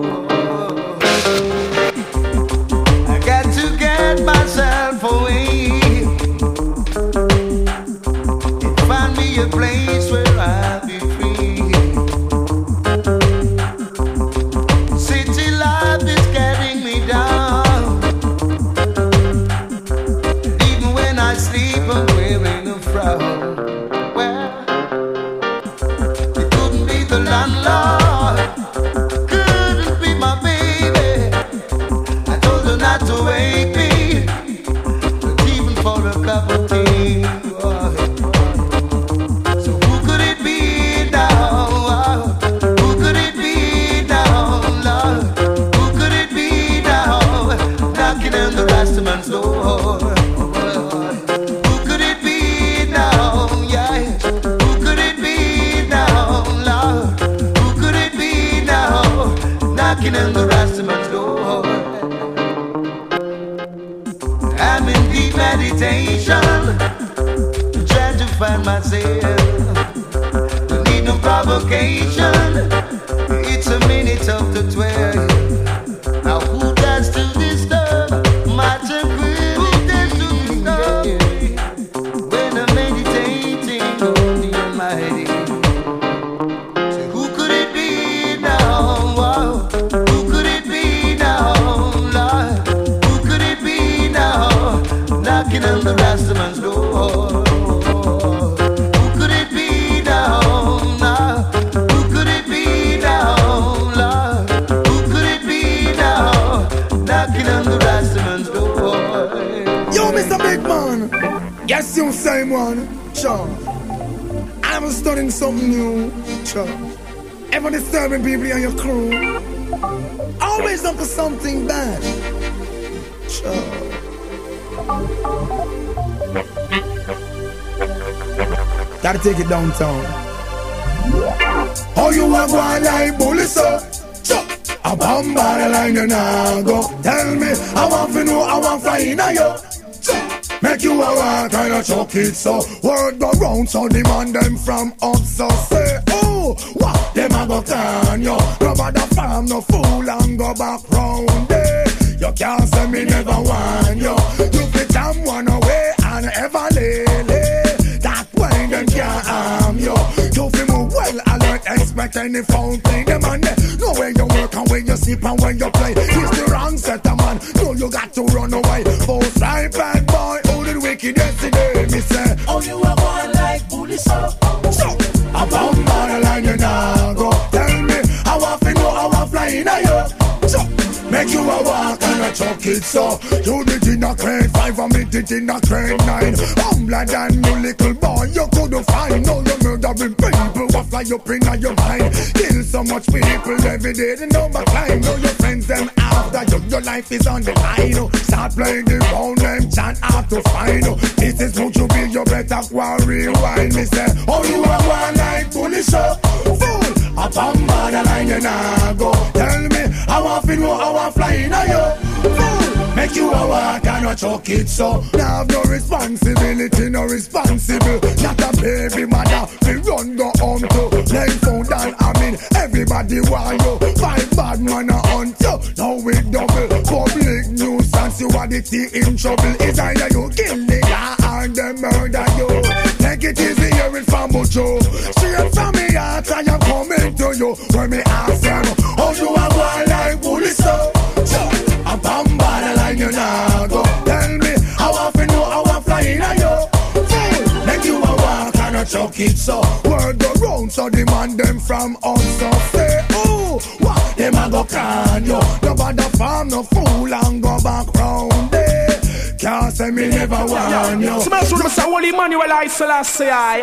Speaker 15: I got to get myself away and find me a place where I'll be free. City life is getting me down. Even when I sleep, I'm wearing a frown. Well, it couldn't be the landlord, couldn't be my baby. I told her not to wake me, not even for a cup of tea. So who could it be now? Who could it be now, Lord? Who could it be now? Knocking on the Rastaman's door. Who could it be now? Yeah. Who could it be now, Lord? Who could it be now? Knocking on the Rastaman's door. I'm in deep meditation, trying to find myself. Don't need no provocation. It's a minute after 12. Now who dares to disturb my tranquility? Who dares to disturb me when I'm meditating on the Almighty? So who could it be now? Who could it be now, Lord? Who could it be now? Knocking on the Rastaman's door. Who could it be now? Who could it be now, Lord? Who could it be now? Knocking on the Rastaman's door.
Speaker 18: Yo, Mr. Big Man, yes, you same one, sure. I was studying something new, sure. Ever disturbing people on your crew? Always up for something bad, sure. Gotta take it downtown. Oh, you are going like bully, so a bomb by the line you now go. Tell me, I want to know, I want to fly in a yo. Make you a walk and a chuck it so. Word go round so demand them from up so say, oh, what them a go can yo. No bother farm, no fool and go back round there. You can't say me never want yo. You fit them one away and ever lay. That way them can't harm yo. You feel move well alert, expect any phone thing. Them and know where you work and when you sleep and when you play. It's the wrong set of man, know you got to run away. Full side bad boy, who did wicked yesterday? Me say, oh you are one like bully so. A bomb on the line you now go. Tell me, how often know how I fly in a yo. Make you a walk and a chuck it so. You did in a grade 5 and me did in a grade 9. Humbler than you little boy, you couldn't find. No, you murdering people, what fly up in your mind. Kill so much people every day, the number climb. Know your friends them after you, your life is on the line. Start playing the phone, them chant out to find. This is what you be, you better go rewind. Me say, oh you are one like bully so. Fool, a bomb on the line you now go. Tell me, how often know how I fly in a yo. Fool, make you a walk and a chuck it so. Now have no responsibility, no responsible. Not a baby mother, we run go home to. Lay phone down, I mean, everybody want you. 5 bad man a hunt you. Now we double, public nuisance, you are the tea in trouble. It's either you kill the guy and them murder you. Take it easy here in Fambucho. Straight from me heart I am coming to you. When me ask them, oh you are one like bully so. A bomb by the line you now go. Tell me, how often know how I fly in a yo. Fool, make you a walk and a chuck it so. Word go round so demand them from us so say, oh, what them a go can yo. No bother farm, no fool and go back round there. Can't say me never want you.
Speaker 8: Smash with Mr. Holy Manuel I Selassie I.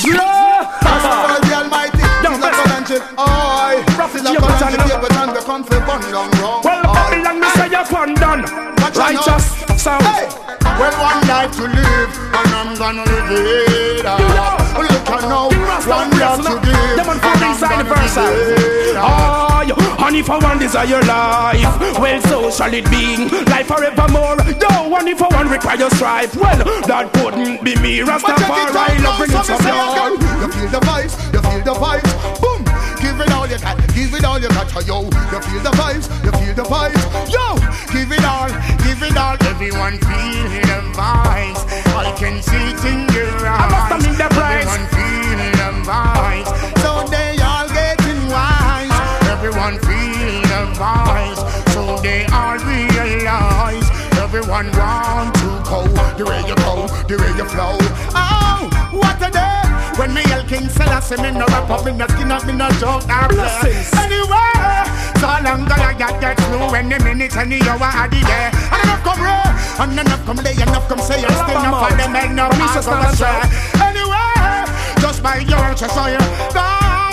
Speaker 5: Pastor the Almighty, he's like a luncheon. Oi, he's like a luncheon, but I'm the country bun down wrong.
Speaker 8: Well, Babylon, me say you're done. Righteous sound.
Speaker 5: Well, one life to live, and I'm gonna live it up. Look, I know, one life to give,
Speaker 8: them on and I'm gonna live it up. And if I want desire life, well, so shall it be. Life forevermore. Yo, and if I want require strife, well, that couldn't be me. Rastafari, love bringing some joy.
Speaker 5: You feel the vibes, you feel the vibes. Boom, give it all you got, give it all you got. Yo, you feel the vibes, you feel the vibes. Yo, give it all, give it all. Everyone feel the vibes. I can see it in your eyes. Everyone feel the vibes. So they all getting wise. Everyone feel the vibes. So they all realize. Everyone want to go the way you go, the way you flow. Oh, what a day! When me El King Selassie, me no rap up, me no skin up, me no joke or play. Anyway, so long gonna get through any minute, any hour, any day. And enough come raw, and enough come day, enough come say, and still enough for them, and no pass on the track. Anyway, just by your chest, so you go.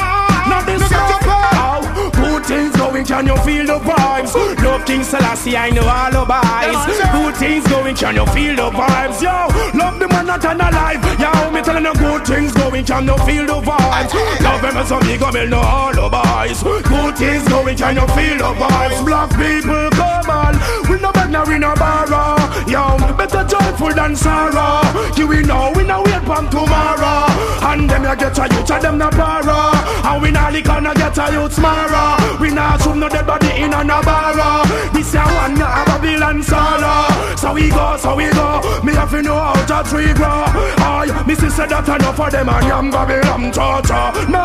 Speaker 8: Now this is how good things going, can you feel the vibes? Love King Selassie, I know all the vibes. Good things going, can you feel the vibes? Yo, love the man not and alive. Yo, me telling you good things going, can you feel the vibes? Love them as a big me know all the vibes. Good things going, can you feel the vibes? Black people, come on, we no beg now, we no borrow. Yo, better joyful than sorrow. You we know wait from tomorrow. And them ya get a youth, and them na borrow. And we not gonna get a youth tomorrow. We not shoot no dead body in a barrow. This ya one ya a Babylon sorrow. So we go, me have to know how to tree grow. Aye, me sister that enough for them and yam Babylon cha-cha. No,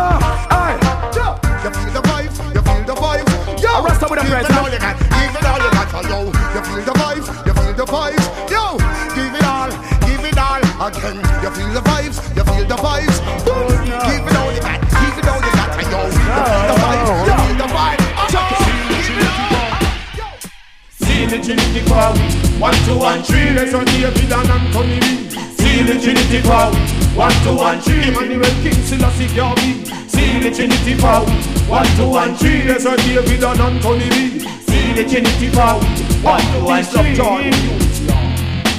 Speaker 8: aye.
Speaker 5: You feel the vibes, you feel the vibes. Yo,
Speaker 8: I rest up with the president.
Speaker 5: Give it all you got, yo. You feel the vibes, you feel the vibes. Yo, give it all again. You feel the vibes, you feel the vibes. Boom, give it all you got, give it all you got, yo. You feel the vibes, you feel the vibes.
Speaker 14: See the Trinity crowd, 1, 2, 1, 3. Let's on David and Anthony Lee. See the Trinity crowd, 1, 2, 1, 3. Emmanuel King Selassie Garvey. See the Trinity crowd, 1, 2, 1, 3. Let's on David and Anthony Lee. See the Trinity crowd, 1, 2, 1, 3.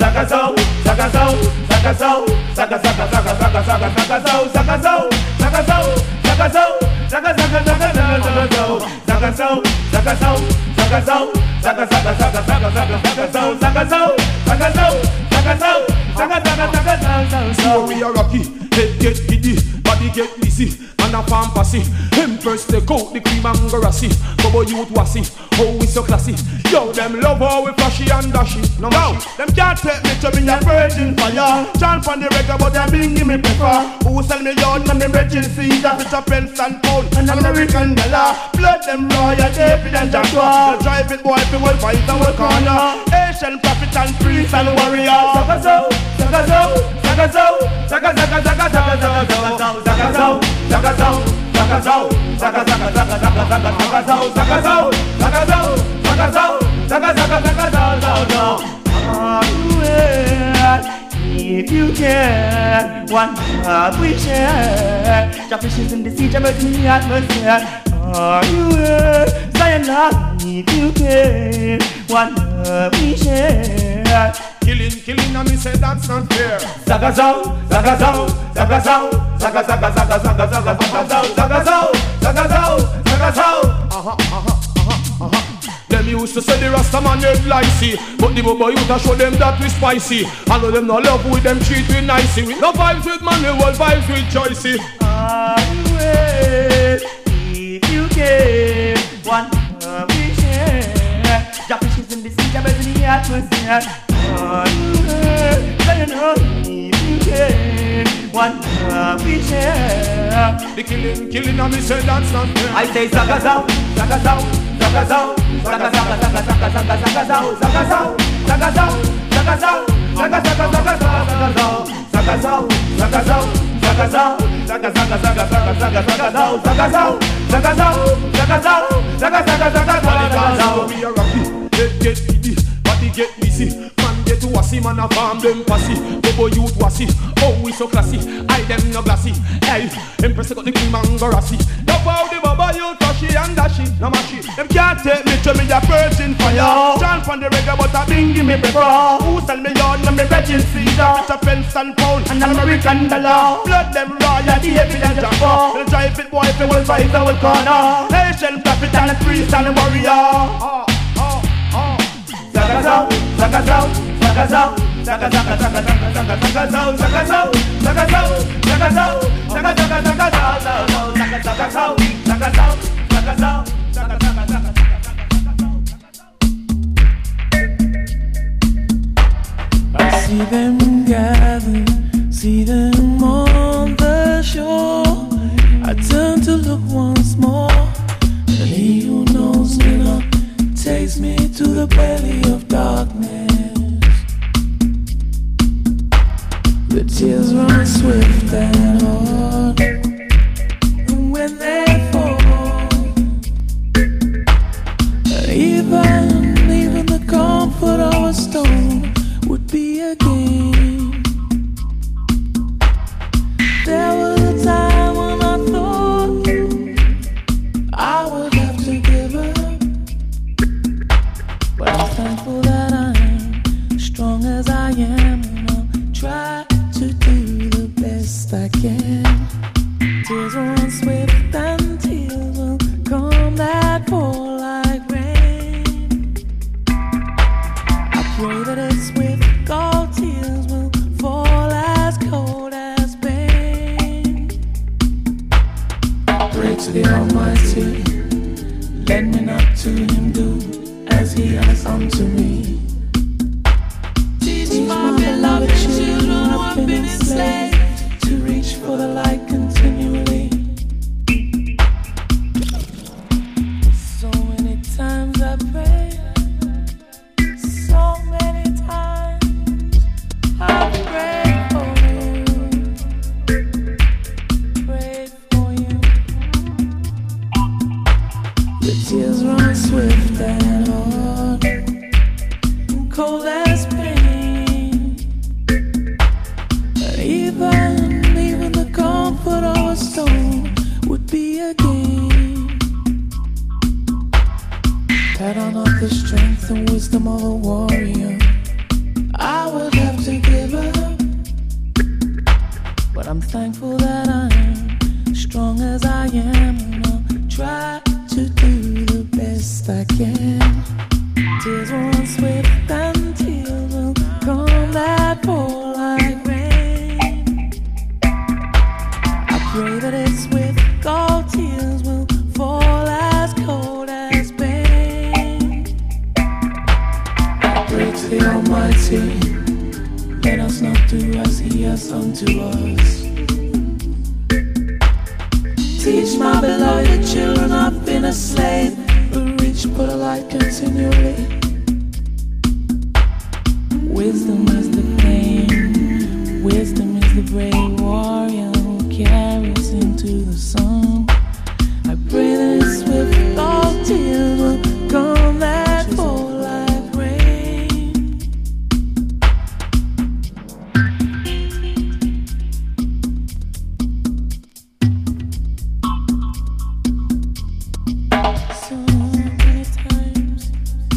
Speaker 14: Zagazao, Zagazao, Zagazao, Zagazao, Zagazao, Zagazao, Zagazao, Zagazao, Zagazao, Zagazao, Zagazao, Zagazao, Zagazao, Zagazao, we are rocky, head get giddy, body get busy, and a fantasy. Empress they coat the cream and grassy, Bobo youth wassy, oh we so classy. Yo, them love how we flashy and dashy. No, them can't take me to be a virgin fire. Chant on the reggae, but them bring me prefer. Who sell me out and me virgin Caesar, it's a pence and pound, and American dollar. Blood them royal, David and Joshua. The drive it boy, we will fight our corner. Asian prophet and priest and warrior. Zagazao, Zagazao, Zagazao, Zagazao, Zagazao, Zagazao, Zagazao, Zagazao, Zagazao, Zagazao, Zagazao, Zagazao, Zagazao, Zagazao. If you care, one love we share. Fishes in the sea, birds in the atmosphere. Are you here? Zion love, if you care, one love we share. Killing, and me say that's not fair. Zagazao, Zagazao, Zagazao, Zagazao, Zagazao, Zagazao, Zagazao, Zagazao. Them used to say the Rasta man head licey, but the boy youth a show them that we spicy. All of them no love with them treat we nicey. We no vibes with money, all vibes with choicey. Are you ready? If you care, one love we share. Fishes in the sea, birds in the atmosphere. Are you ready? Say you know if you care, one love we share. The killing, and me say that's not fair. I say Zagazao, Zagazao, Zagazao, Zagazao, Zagazao, Zagazao, Zagazao, Zagazao, Zagazao, Zagazao, Zagazao, Zagazao, Zagazao, Zagazao, Zagazao. We are rocky, get giddy, body get busy. Man get wassy, man a farm them passy. Bobo youth wassy, oh we so classy. I them no glassy, hey. Empress got the cream and grassy. Love how the Bobo youth flashy and dashy, no mashy. Them can't take me to me a virgin fire. Chant on the reggae, but I bring me prefer. Who sell me out and me virgin Caesar? It's a pence and pound, and American dollar. Blood them royal, David and Joshua. They'll drive it boy, if they will fight our corner. Asian prophet and priest and warrior. Zagazao, Zagazao, Zagazao, Zagazao, Zagazao, Zagazao, Zagazao, Zagazao, Zagazao, Zagazao, Zagazao, Zagazao.
Speaker 16: I see them gather, see them on the shore. I turn to look once more, and he who knows me not takes me to the belly of darkness. The tears run swift and hard, and when they fall, even the comfort of a stone would be a gain. There was a time when I thought I would have to give up, but I'm thankful that I'm strong as I am, and I'll try to do the best I can. Tears will run swift and tears will come that fall like rain. I pray that it's with gold, tears will fall as cold as pain. I pray to the Almighty, let me not to him do as he has unto me. Teach my beloved children who have been enslaved to reach for the light continually. So many times I pray, so many times I prayed for you. The tears run swift and hard, and cold as pain. Even the comfort of a stone would be a gain. Had I not the strength and wisdom of a warrior, I would I'm thankful that I'm strong as I am, and I'll try to do the best I can. Tears will run swift and tears will come that pour like rain. I pray that it's with gold tears will fall as cold as pain. I pray to the Almighty, let us not do as He has done to us. Teach my beloved children I've been a slave, but reach for the light continually. Wisdom is the flame, wisdom is the brave warrior who carries into the sun. I pray that His swift all tears will come that fall like rain. So many times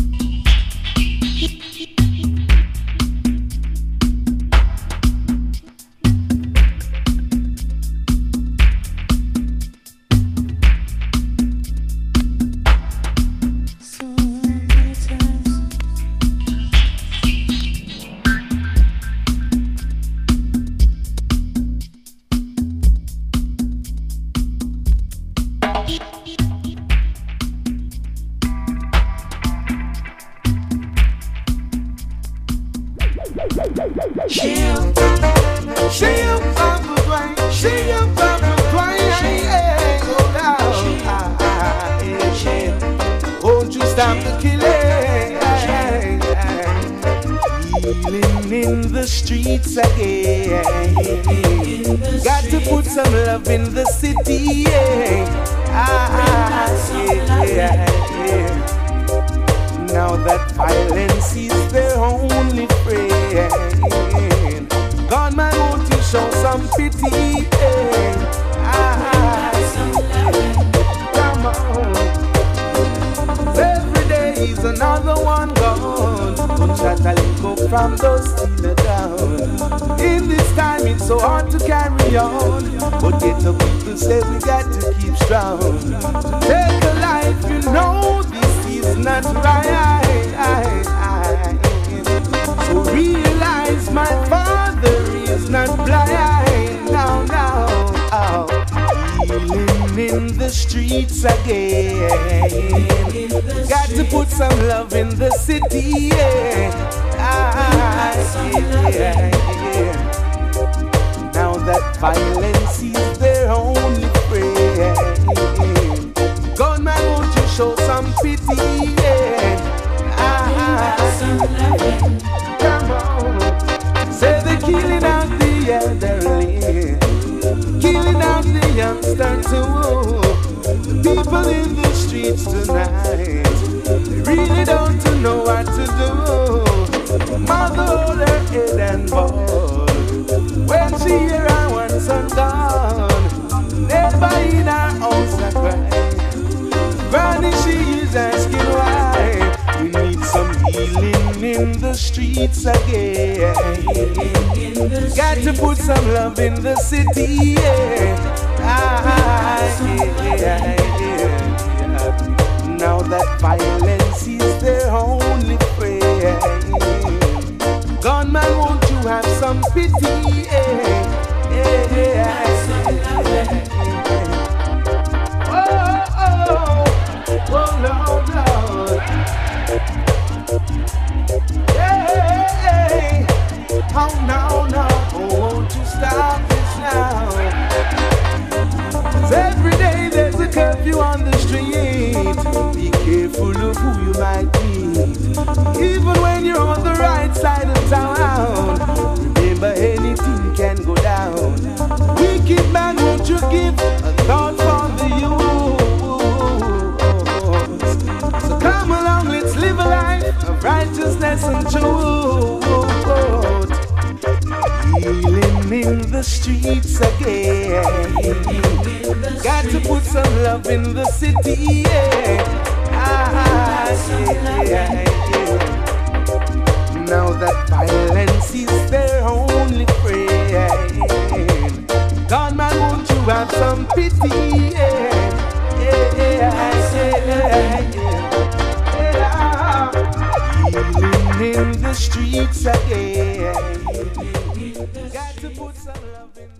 Speaker 15: won't you stop the killing? Healing in the streets again. Got to put some love in the city. Now that violence is their only friend, God, man, won't you show some pity? Come on. Every day is another one gone. Don't try to let go from those stealing down. In this time it's so hard to carry on, but yet the people say we got to keep strong. To take a life, you know this is not right. So realize my Father is not blind. Now, healing in the streets again. Got to put some love in the city. Now that violence is their only friend, God, man, won't you show some pity? Come on. Say they're killing out the elderly, killing out the youngster too. The people in the streets tonight, they really don't know what to do. Mother hold her head and ball when she hear her one son gone. Never in her house a cry. Granny, she is asking why. We need some healing in the streets again. Got to put some love in the city. Now that violence is their only friend, God, man, won't you have some pity? Oh, Lord, Lord. Hey, oh, no, oh, won't you stop this now? 'Cause every day there's a curfew on the street. Be careful of who you might meet. Even when you're on the right side of town, remember anything can go down. Wicked man, won't you give a thought for the youth? So come along, let's live a life of righteousness and truth. Healing in the streets again. Got to put some love in the city. Now that violence is their only friend,
Speaker 16: pity. Healing in the streets again. Got to put some love in.